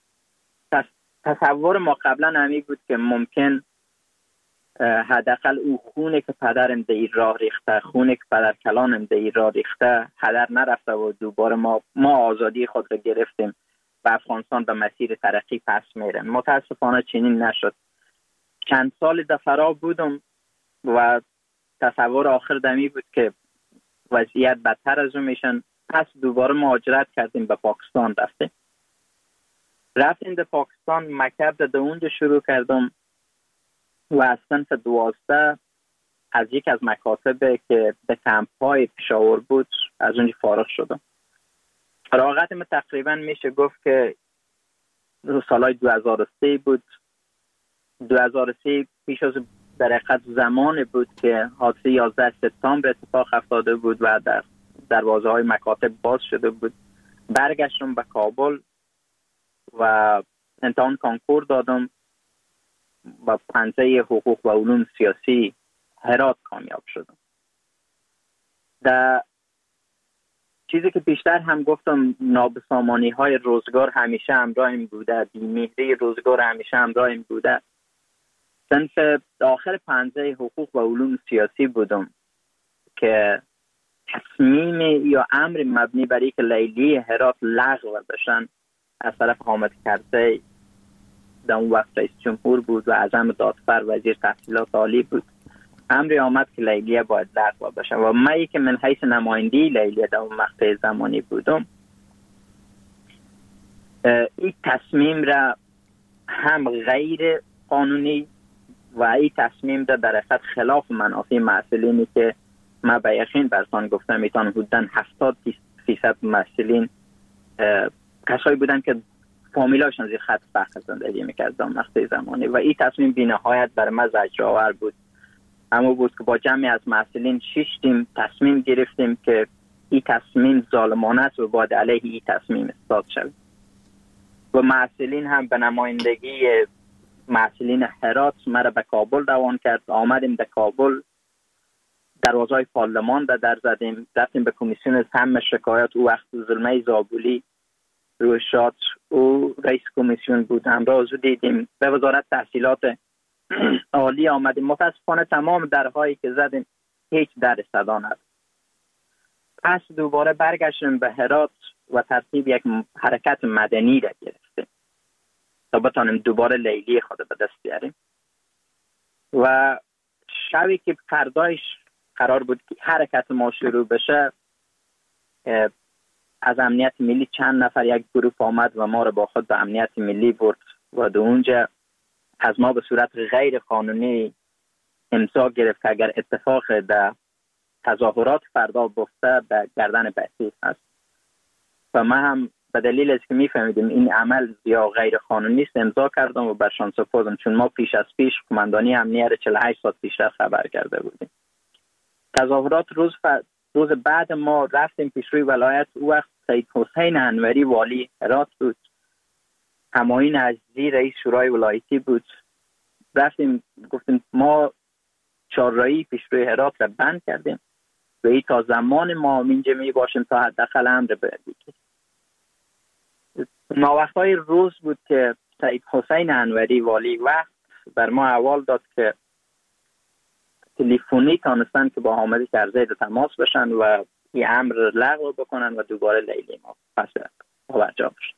تصور ما قبلا همی بود که ممکن حداقل او خونه که پدرم در این راه ریخته، خونه که پدر کلانم در این راه ریخته هدر نرفته و دوباره ما ما آزادی خود را گرفتیم و افغانستان به مسیر ترقی پس میره. متاسفانه چنین نشد. چند سال در فرا بودم و تصور آخر دمی بود که وضعیت بدتر از اون میشن. پس دوباره مهاجرت کردیم، به پاکستان رفتیم. رفتیم در پاکستان، مکتب در اونجا شروع کردم و از صنف دوازده از یک از مکاتب که به کمپ‌های پشاور بود از اونجا فارغ شدم. فراغت من تقریبا میشه گفت که سالهای دو هزار و سه بود. دو هزار و سه پیش از در حقیقت زمان بود که حادثه یازده سپتامبر اتفاق افتاده بود و در دروازه های مکاتب باز شده بود. برگشتم به کابل و امتحان کانکور دادم و پنجه حقوق و علوم سیاسی هرات کامیاب شدم. در چیزی که بیشتر هم گفتم، نابسامانی های روزگار همیشه همراهم بوده، بی‌مهری روزگار همیشه همراهم بوده. صنف آخر پنجه حقوق و علوم سیاسی بودم که تصمیم یا امر مبنی بر اینکه لیلی هرات لغو بشن از طرف حامد کرزی در اون وقت رئیس جمهور بود و اعظم دادفر وزیر تحصیلات عالی بود، امری آمد که لیلیه باید لغو بشه و من که من حیث نمایندی لیلیه در اون مقطع زمانی بودم، این تصمیم را هم غیر قانونی و این تصمیم را در حقیقت خلاف منافع مسئولینی که من به یقین برسان گفتم میتون حدوداً هفتاد فیصد مسئولین کسایی بودن که فامیلاشون زیر خط فقر زندگی میکردن مقطع زمانی و این تصمیم بی نهایت برای من زجرآور بود. اما بود که با جمعی از مسئولین شیشتیم تصمیم گرفتیم که این تصمیم ظالمانه است و باید علیه این تصمیم اصلاح شود و مسئولین هم به نمایندگی مسئولین هرات مرا به کابل روان کرد. آمدیم در کابل، دروازهای پارلمان را در زدیم، رفتیم به کمیسیون سم شکایت. او وقت زلمه زابولی روی شاد او رئیس کمیسیون بود، همراه او دیدیم. به وزارت تحصیلات عالی آمدیم. متاسفانه تمام درهایی که زدیم هیچ در صدا نداد. پس دوباره برگشتیم به هرات و ترتیب یک حرکت مدنی را گرفتیم تا بتانیم دوباره لیلی خود به دست بیاریم. و شبی که فردایش قرار بود که حرکت ما شروع بشه، از امنیت ملی چند نفر یک گروه آمد و ما رو با خود به امنیت ملی برد و در اونجا از ما به صورت غیر قانونی امضا گرفت که اگر اتفاق در تظاهرات فردا بفته به گردن بسیج هست. و من هم به دلیل از که میفهمیدیم این عمل یا غیر قانونی است امضا کردم و برشان سپردم، چون ما پیش از پیش قماندانی امنیت چهل و هشت ساعت پیشتر خبر کرده بودیم. تظاهرات روز ف... روز بعد ما رفتیم پیش روی ولایت. او وقت سید حسین انوری والی هرات بود همایون عزیزی رئیس شورای ولایتی بود. رفتیم گفتیم ما چهارراهی پیشروی هرات را بند کردیم و این تا زمان ما اینجا می باشیم تا حداقل امر بگیریم. ماوقتای روز بود که سید حسین انوری والی وقت بر ما احوال داد که تلفنی تانستن که با حامد کرزی تماس بشن و این امر لغو بکنن و دوباره لیلی ما پس برجا بشن.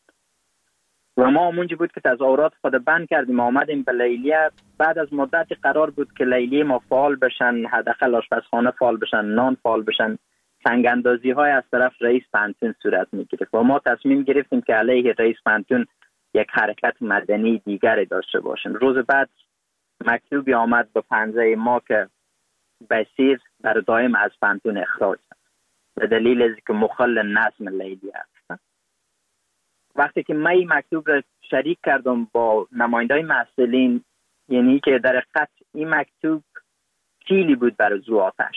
و ما همونجا بود که تظاهرات خود بند کردیم، آمدیم به لیلیه. بعد از مدتی قرار بود که لیلی ما فعال بشن، حداقل آشپزخانه فعال بشن، نان فعال بشن. سنگ اندازی های از طرف رئیس پانتون صورت می گرفت و ما تصمیم گرفتیم که علیه رئیس پانتون یک حرکت مدنی دیگری داشته باشیم. روز بعد مکتوبی آمد به پنجه ما که بصیر بر دائم از پانتون اخراج است به دلیل از که مخل نظم لیلی است. وقتی که من این مکتوب را شریک کردم با نمایندای مسئولین، یعنی که در حقیقت این مکتوب کیلی بود برای زو آتش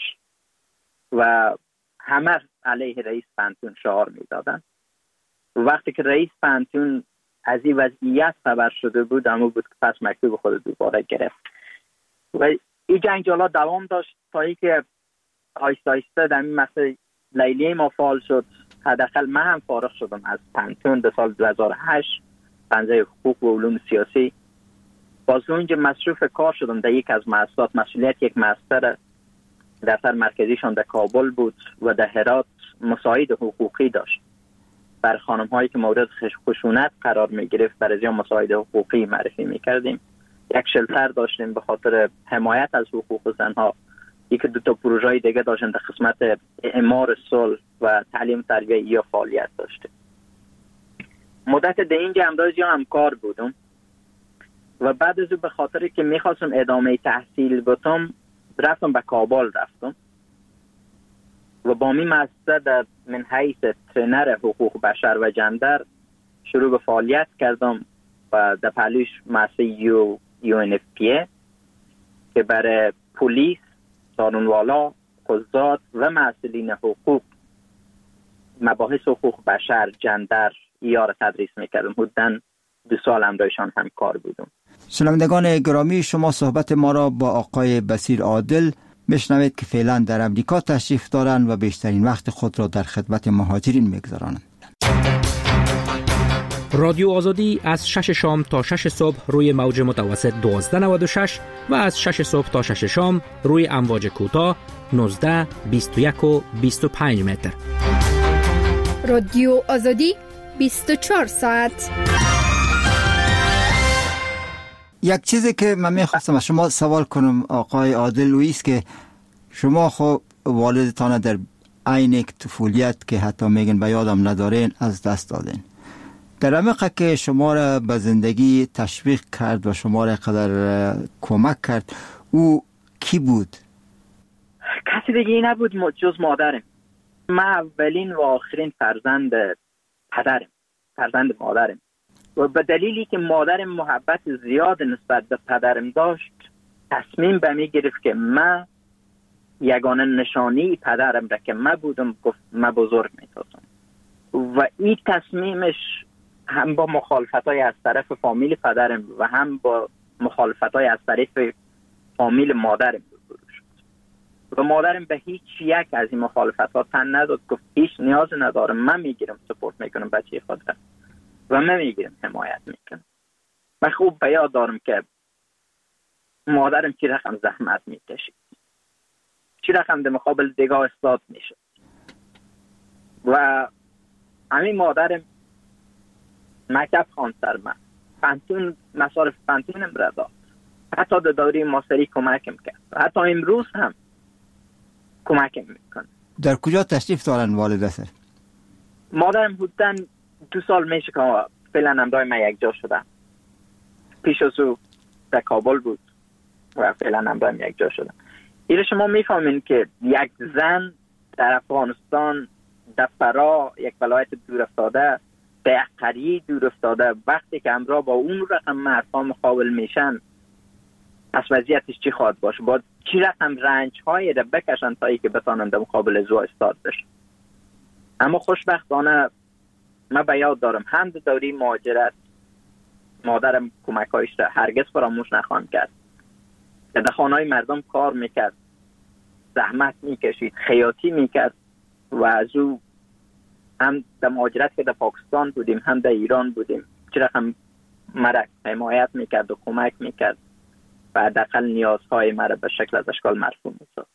و همه علیه رئیس پانتون شعار می دادن. وقتی که رئیس پانتون از این وضعیت خبر شده بود، اما بود که پس مکتوب خود دوباره گرفت و این جنجالا دوام داشت تا ای که آیسته آیسته در این مسئله لیلی ما فعال شد. حداقل من هم فارغ شدم از پانتون در سال دو هزار و هشت، پنجه حقوق و علوم سیاسی. باز اونجا مصروف کار شدم در یک از مؤسسات. مسئولیت یک مؤسسه دفتر مرکزیشان در کابل بود و در هرات مساعد حقوقی داشت. بر خانم هایی که مورد خشونت قرار می گرفت برای زیان مساعد حقوقی معرفی می کردیم. یک شلتر داشتیم به خاطر حمایت از حقوق زنها. یک دو تا پروژه دیگه داشتیم در قسمت اعمار صلح و تعلیم تربیه یا فعالیت داشتیم. مدت در اینجا امروز یا همکار بودم و بعد از او به خاطر که میخواستم ادامه تحصیل بتم رفتم به کابل رفتم و با می مؤسسه در من حیث ترینر حقوق بشر و جندر شروع به فعالیت کردم و در پهلوش مؤسسه یو یو ان اف پی که برای پلیس، قانونوالا، قضات و مسئولین حقوق مباحث حقوق بشر، جندر یا را تدریس میکردم. حدوداً دو سال همراهشان همکار بودم. شنوندگان گرامی، شما صحبت ما را با آقای بصیر عادل میشنوید که فعلا در امریکا تشریف دارند و بیشترین وقت خود را در خدمت مهاجرین میگذرانند. رادیو آزادی از شش شام تا شش صبح روی موج متوسط دوازده نود و شش و از شش صبح تا شش شام روی امواج کوتاه نوزده، بیست و یک و بیست و پنج متر. رادیو آزادی بیست و چهار ساعت. یک چیزی که من میخواستم از شما سوال کنم آقای عادل است که شما خب والدتان در عین طفولیت که حتی میگن به یادم ندارین از دست دادین. در عمقه که شما را به زندگی تشویق کرد و شما را قدر کمک کرد، او کی بود؟ کسی دیگه نبود جز مادرم. من اولین و آخرین فرزند پدرم، فرزند مادرم و به دلیلی که مادرم محبت زیاد نسبت به پدرم داشت تصمیم به می گرفت که من یگانه نشانی پدرم را که من بودم گفت من بزرگ می تازم و این تصمیمش هم با مخالفتای از طرف فامیل پدرم و هم با مخالفتای از طرف فامیل مادرم روبرو شد و مادرم به هیچ یک از این مخالفتها تن نداد. گفت هیچ نیاز ندارم، من میگیرم سپورت میکنم بچه خودم و من میگیرم حمایت میکنم. من خوب به یاد دارم که مادرم چی رقم زحمت میکشید، چی رقم در مقابل دیگاه استاد میشد و همین مادرم مکتب خواند سر من، پانتون مصارف پانتونم را داد، حتی در دوره ماستری کمکم کرد، حتی امروز هم کمکم میکنه. در کجا تشریف دارن والدتر؟ مادرم حدوداً دو سال میشه که فعلا همراه من یک جا شدم. پیش از او در کابل بود و فعلا همراه من یک جا شدم. ایره شما میفهمین که یک زن در افغانستان، در فرا، یک ولایت دور افتاده، در یک قریه دور افتاده، وقتی که همراه با اون رقم مردها مقابل میشن پس وضعیتش چی خواهد باشه؟ با چی رقم رنج هایی را بکشن تا ای که بتانن در مقابل زو استاد بشن. اما خوشبختانه من به یاد دارم هم در دوره مهاجرت مادرم کمک‌هایش را هرگز فراموش نخواهم کرد. در خانه‌های مردم کار میکرد، زحمت میکشید، خیاطی میکرد و از او هم در مهاجرت که در پاکستان بودیم هم در ایران بودیم چرا هم مرا حمایت میکرد و کمک میکرد و حداقل نیازهای مرا به شکل از اشکال مرفوع میساخت.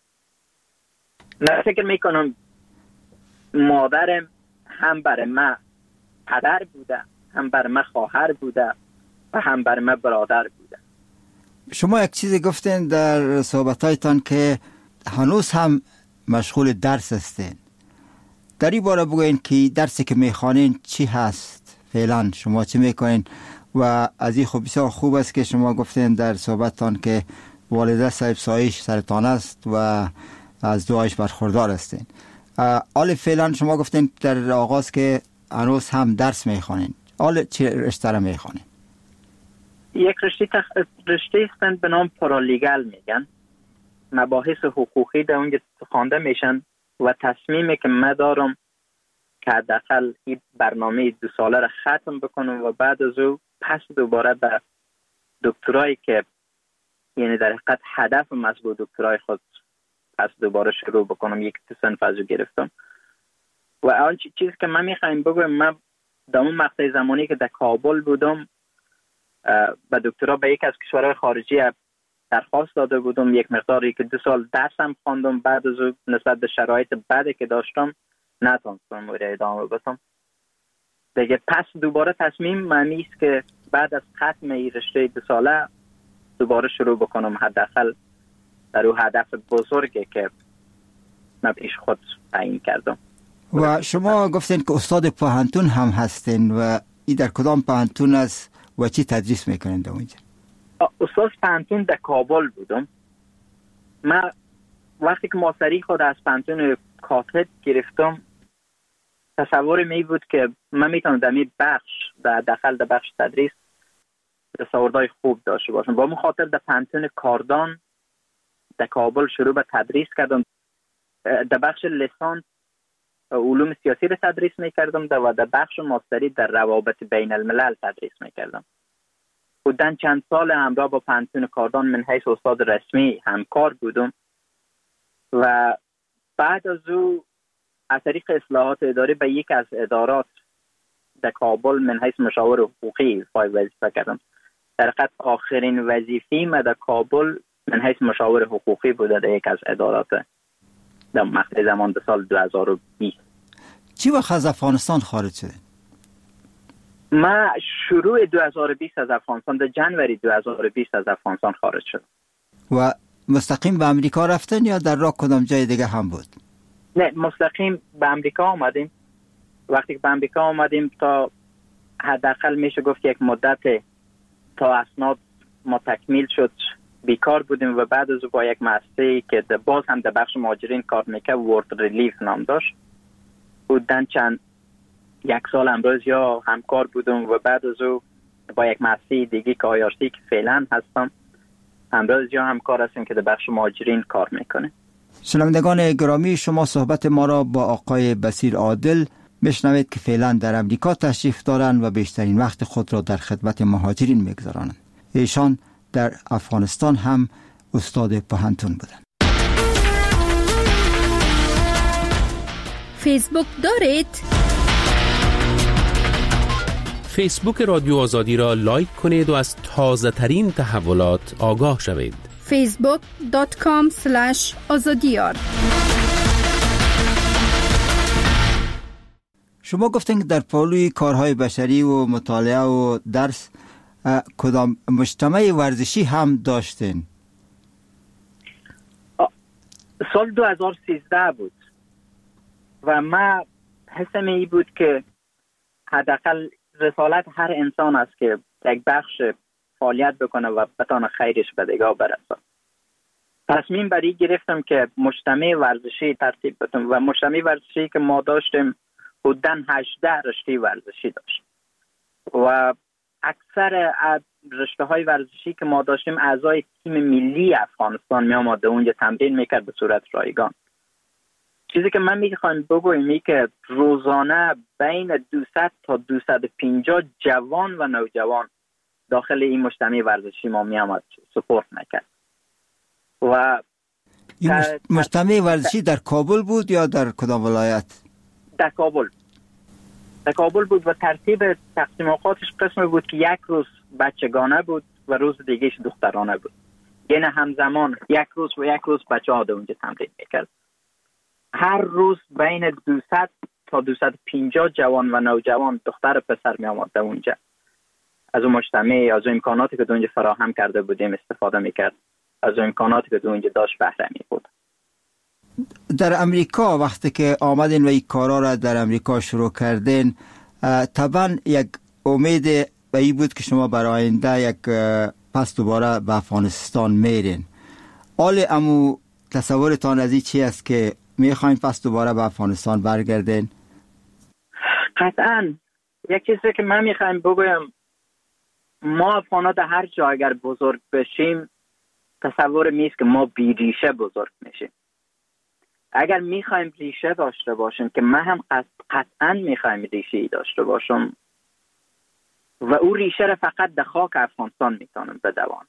من فکر میکنم مادرم هم برای من پدر بوده، هم برای من خواهر بوده و هم برای من برادر بوده. شما یک چیزی گفتین در صحبتایتان که هنوز هم مشغول درس هستین. در این باره بگوین که درسی که میخوانین چی هست؟ فعلا شما چی میکنین؟ و از این خوب بسیار خوب است که شما گفتین در صحبتتان که والده صاحب سایش سرطان است و از دعایش برخوردار هستین. حال فعلا شما گفتین در آغاز که هنوز هم درس میخوانین. حال چه رشته را میخوانین؟ یک رشته تخ... رشته هستند به نام پارالیگل میگن. مباحث حقوقی در اونجا خوانده میشن و تصمیمی که من دارم که حداقل این برنامه دو ساله را ختم بکنم و بعد از او پس دوباره به دکترایی که یعنی در حقیقت هدف مسئول دکترای خود پس دوباره شروع بکنم. یک صنف از او گرفتم و آن چیزی که من میخوایم بگویم، من در اون مقطع زمانی که در کابل بودم به دکترا به یک از کشورهای خارجی درخواست داده بودم، یک مقداری که دو سال درسم خواندم، بعد از او نسبت به شرایط بدی که داشتم نتونستم ادامه بدم دیگه. پس دوباره تصمیم معنی است که بعد از ختم این رشته دو ساله دوباره شروع بکنم، حداقل در اون هدف بزرگی که من پیش خود تعیین کردم. و شما گفتین که استاد پوهنتون هم هستین و این در کدام پوهنتون است و چی تدریس میکنین در اونجا؟ استاد پوهنتون در کابل بودم. من وقتی که ماستری خود از پوهنتون کاتد گرفتم تصور می بود که من میتونم در این بخش در داخل در بخش تدریس دستاوردهای خوب داشته باشم. با مخاطر در پوهنتون کاردان در کابل شروع به تدریس کردم. در بخش لیسانس علوم سیاسی را تدریس میکردم و در بخش ماستری در روابط بین الملل تدریس میکردم. بودن چند سال همراه با پوهنتون کاردان من حیث استاد رسمی همکار بودم و بعد از او از طریق اصلاحات اداری به یک از ادارات در کابل من حیث مشاور حقوقی فای وظیفه کردم. در حقیقت آخرین وظیفه‌ای من در کابل من حیث مشاور حقوقی بوده در یک از ادارات در مقطع زمان در سال دو هزار و بیست. چی وقت از افغانستان خارج شده؟ من شروع دو هزار و بیست از افغانستان، در جنوری دو هزار و بیست از افغانستان خارج شدم. و مستقیم به امریکا رفتن یا در راه کدام جای دیگه هم بود؟ نه، مستقیم به امریکا آمدیم. وقتی که به امریکا آمدیم تا حداقل میشه گفت یک مدت تا اسناد ما تکمیل شد بیکار بودیم و بعد از او با یک مؤسسه‌ای که باز هم در بخش مهاجرین کار میکرد، ورد ریلیف نام داشت، بودن چند یک سال امروز یا همکار بودم و بعد از او با یک مؤسسه دیگه که آیارسی که فعلا هستم امروز یا همکار هستیم که در بخش مهاجرین کار میکنه. شنوندگان گرامی، شما صحبت ما را با آقای بصیر عادل میشنوید که فعلا در امریکا تشریف دارند و بیشترین وقت خود را در خدمت مهاجرین میگذارند. ایشان در افغانستان هم استاد پوهنتون بودند. فیسبوک دارید؟ فیسبوک رادیو آزادی را لایک کنید و از تازه ترین تحولات آگاه شوید. فیسبوک دات کام سلش آزادیار. شما گفتین که در پالوی کارهای بشری و مطالعه و درس کدام مجتمع ورزشی هم داشتین؟ سال دو هزار و سیزده بود و من حسم ای بود که حداقل رسالت هر انسان است که یک بخش فعالیت بکنه و بتانه خیرش به دیگاه برسه. تصمیم بر این گرفتم که مجتمع ورزشی ترتیب بدم و مجتمع ورزشی که ما داشتیم حدوداً هجده رشته ورزشی داشت و اکثر رشته های ورزشی که ما داشتیم اعضای تیم ملی افغانستان می آمد اونجا تمرین میکرد به صورت رایگان. چیزی که من میخوام بگویم اینه که روزانه بین دویست تا دویست و پنجاه جوان و نوجوان داخل این مجتمع ورزشی ما می آمد سپورت میکرد. و این مجتمع ورزشی در کابل بود یا در کدام ولایت؟ در کابل. در کابل بود و ترتیب تقسیم اوقاتش قسم بود که یک روز بچگانه بود و روز دیگهش دخترانه بود. یعنی همزمان یک روز و یک روز بچه ها اونجا تمرین میکرد. هر روز بین دویست تا دویست و پنجاه جوان و نوجوان دختر و پسر می آمد اونجا. از اون مجتمع، از اون امکاناتی که اونجا فراهم کرده بودیم استفاده میکرد. از اون امکاناتی که اونجا داشت بهره می بود. در امریکا وقتی که آمدین و این کارا را در امریکا شروع کردین، طبعا یک امید به این بود که شما برای آینده یک پس دوباره به افغانستان میرین. حال امو تصورتان از این چی است که میخواین پس دوباره به افغانستان برگردین؟ قطعا یک چیزی که من میخوایم بگویم، ما افغانا در هر جا اگر بزرگ بشیم تصور میست که ما بی ریشه بزرگ میشیم. اگر میخوایم ریشه داشته باشیم که من هم قطعا میخوایم ریشه داشته باشم و او ریشه را فقط در خاک افغانستان میتونم بدوان.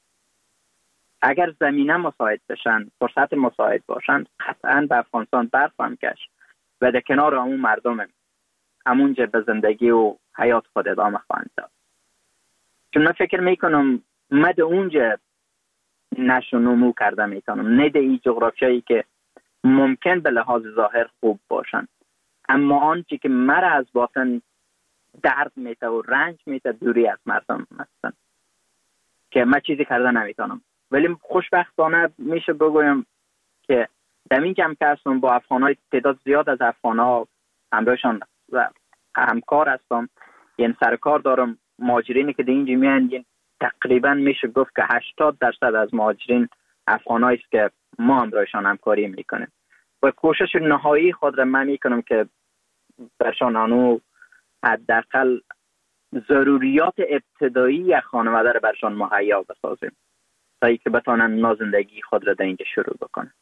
اگر زمینه مساعد بشن، فرصت مساعد باشن، قطعا به افغانستان برخواهم گشت و در کنار همون مردم همونجا به زندگی و حیات خود ادامه خواهند داد. چون من فکر میکنم من در اونجا نشو نمو کرده میتونم، نه در این جغرافیایی که ممکن به لحاظ ظاهر خوب باشن، اما آنچه که مرا از باطن درد میته و رنج میته دوری از مردم هستن که من چیزی کرده نمیتونم. ولی خوشبختانه میشه بگویم که در این جمع که هستم با افغانهای تعداد زیاد از افغانها همراهشان و همکار هستم، یعنی سرکار دارم. مهاجرینی که در اینجا میان تقریبا میشه گفت که هشتاد درصد از مهاجرین افغانایی است که ما همراهشان همکاری میکنیم و کوشش نهایی خود را من میکنم که برشان آنو حداقل ضروریات ابتدایی خانواده را برشان مهیا بسازیم تا اینکه بتونن نازندگی خود را در اینجا شروع بکنن.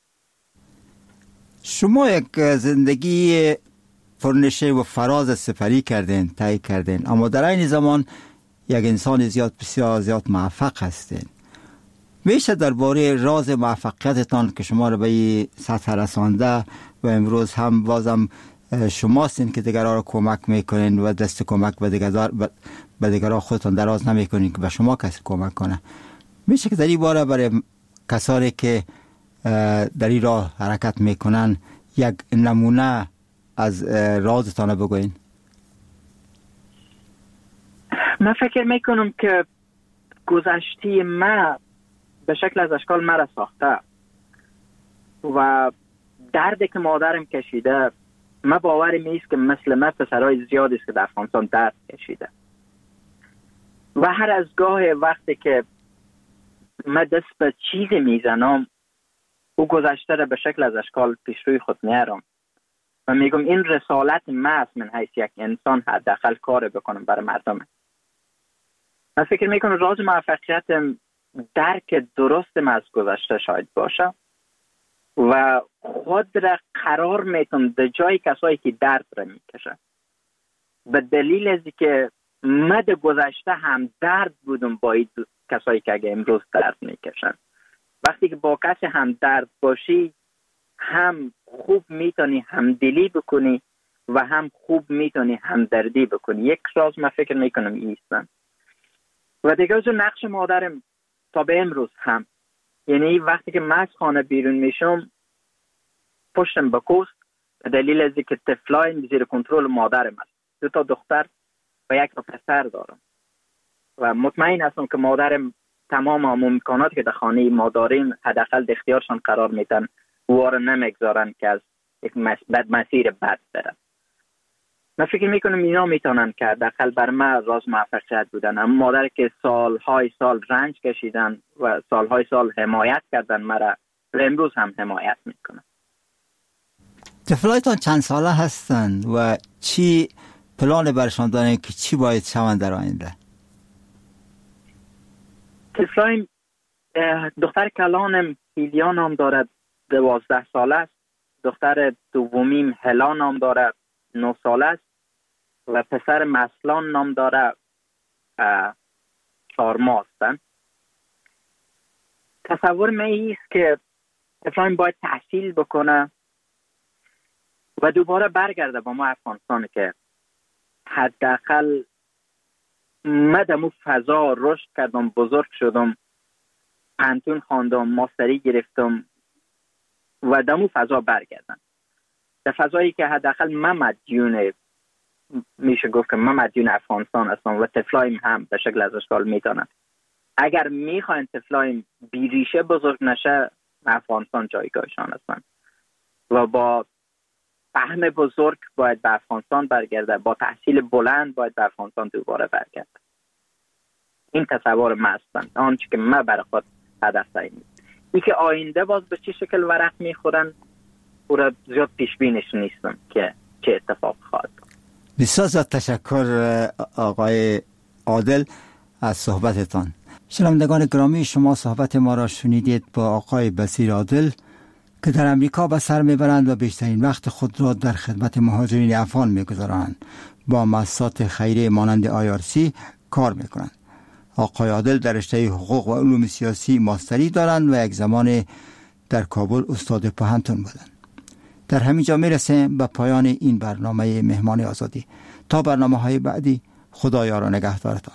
شما یک زندگی پرنشه و فراز سپری کردین، طی کردین، اما در این زمان یک انسان زیاد بسیار زیاد موفق هستین. میشه درباره راز موفقیتتان که شما را به این سطح رسانده و امروز هم بازم شماستین که دیگران را کمک میکنین و دست کمک به دیگران به دیگران خودتان دراز نمیکنین که به شما کسی کمک کنه، میشه که در این باره برای کسانی که در این راه حرکت میکنن یک نمونه از رازتان بگوین؟ من فکر میکنم که گذشته ما به شکل از اشکال مرا ساخته و دردی که مادرم کشیده، من باورم نیست که مثل من پسرهای زیادی است که در افغانستان درد کشیده و هر از گاه وقتی که من دست به چیزی میزنم او گذشته را به شکل از اشکال پیش روی خود میارم و میگم این رسالت من است، من حیث یک انسان حداقل کار بکنم برای مردم. من فکر میکنم راز موفقیتم درک درستم از گذشته شاید باشه و خود را قرار میتونم در جای کسایی که درد را میکشن، به دلیل از که من در گذشته هم درد بودم با این کسایی که اگه امروز درد میکشن. وقتی که با کسی هم درد باشی هم خوب میتونی همدلی بکنی و هم خوب میتونی همدردی بکنی. یک راز من فکر میکنم ایستم و دیگه از نقش مادرم تا به امروز هم، یعنی وقتی که من از خانه بیرون میشم پشتم به کوست به دلیل از که طفلای زیر کنترل مادرم است. دو تا دختر و یک تا پسر دارم و مطمئن هستم که مادرم تمام امکاناتی که در خانه ما داریم حداقل در اختیارشان قرار میدن و وارا نمیگذارن که از یک بد مسیر بد برن. من فکر میکنم اینا میتونن که حداقل بر من راز موفقیت بودن. اما مادر که سالهای سال رنج کشیدن و سالهای سال حمایت کردن مرا و امروز هم حمایت میکنن. طفلایتان چند ساله هستند و چی پلان برشان دارن که چی باید شوند در آینده؟ طفلایم دختر کلانم هیلیا نام دارد، دوازده ساله است. دختر دومیم هلا نام دارد، نه ساله است و پسر مسلان نام دارد، سارما هستند. تصور من ایست که طفلان باید تحصیل بکنه و دوباره برگرده با ما افغانستان که حداقل من دمو فضا رشد کردم، بزرگ شدم، پانتون خواندم، ماستری گرفتم و دمو فضا برگردم. در فضایی که حداقل من مدیون، میشه گفت که من مدیون افغانستان هستم و طفلایم هم به شکل از اشکال میتونن. اگر میخواین طفلایم بیریشه بزرگ نشه، افغانستان جایگاهشان هستن و با فهم بزرگ باید به افغانستان برگرده، با تحصیل بلند باید به افغانستان دوباره برگرده. این تصور من هستن، آنچه که من برای خود هدف تعیین. ای که آینده باز به چه شکل ورق میخورن او را زیاد پیش بینش نیستم که چه اتفاق خواهد. بسیار زیاد تشکر آقای عادل از صحبتتان. شنوندگان گرامی، شما صحبت ما را شنیدید با آقای بصیر عادل که در امریکا به سر میبرند و بیشترین وقت خود را در خدمت مهاجرین افغان میگذارند. با مؤسسات خیریه مانند آی آر سی کار میکنند. آقای عادل در رشته حقوق و علوم سیاسی ماستری دارند و یک زمان در کابل استاد پوهنتون بودند. در همین جا میرسیم به پایان این برنامه مهمان آزادی. تا برنامه های بعدی، خدایا را نگهدارتان.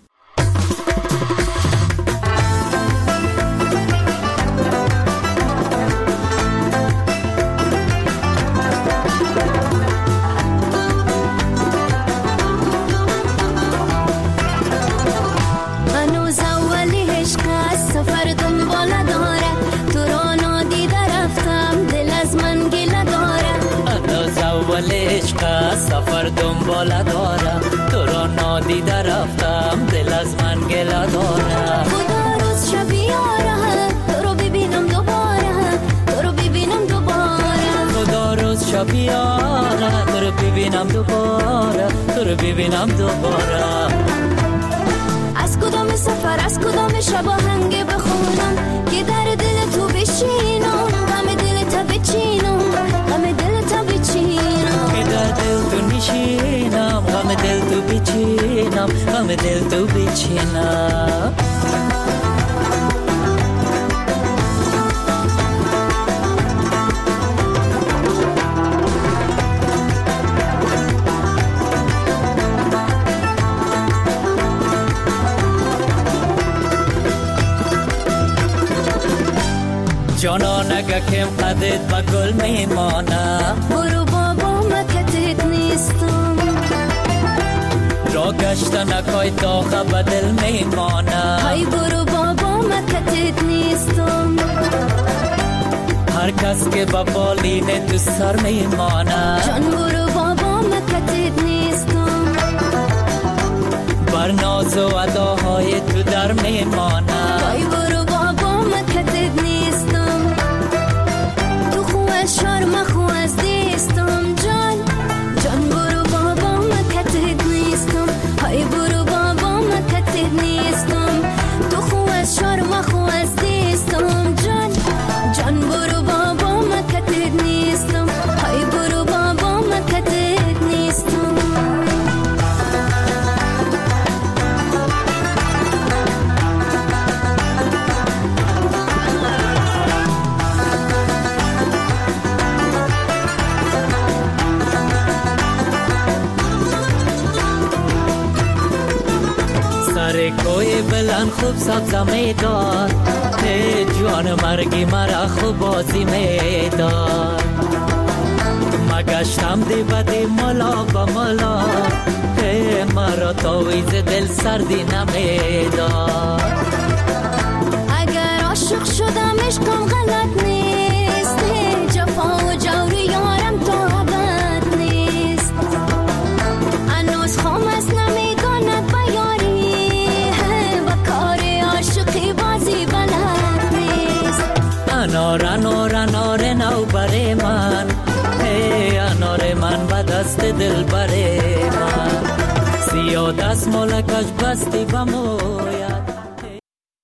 سفر دنباله داره، تو را نادیده رفتم، دل از من گله داره. خدا روز شب یاره، تو رو ببینم دوباره، تو رو ببینم دوباره. خدا روز شب یاره، تو رو ببینم دوباره، تو رو ببینم دوباره. از کدام سفر، از کدام شب آهنگ بخونم که در دل تو بشینم، غم دل تا بچینم، غم دل تا بچینم، که در دل تو نشینم، غم دل تو بچینم، غم دل تو بچینم. جانا نگه کم قدت با گل میمانه، برو بابا مکتت نیستم، را گشته نکای داغه به دل میمانه. های برو بابا مکتت نیستم، هر کس که با بالین تو سر میمانه. جان برو بابا مکتت نیستم، بر ناز و اداهای تو در میمانه. های برو بابا مکتت نیستم، تو خو از شرم خو از دیستم. جان جان برو بابا مکتت نیستم، های برو بابا مکتت نیستم، تو خو از شرم خو از دیستم. جان جان برو بابا مکتت نیستم، های برو بابا مکتت نیستم. سر کوی بلند خوب سبزه میداد، ای جوان مرگی مرا خوب بازی میداد. مگشتم دی بدی ملا با ملا، ای مرا تاویز دل سردی نمیداد. اگر عاشق شدم عشقم غلط نیست، جفا و جور یارم تا ابد نیست. هنوز خام است نمیگاند با یاری، و کار عاشقی بازی بلد نیست. انار انار انار نو بر من، ای انار من به دست دل بر من. سیاه دست مالکش بستی بموید.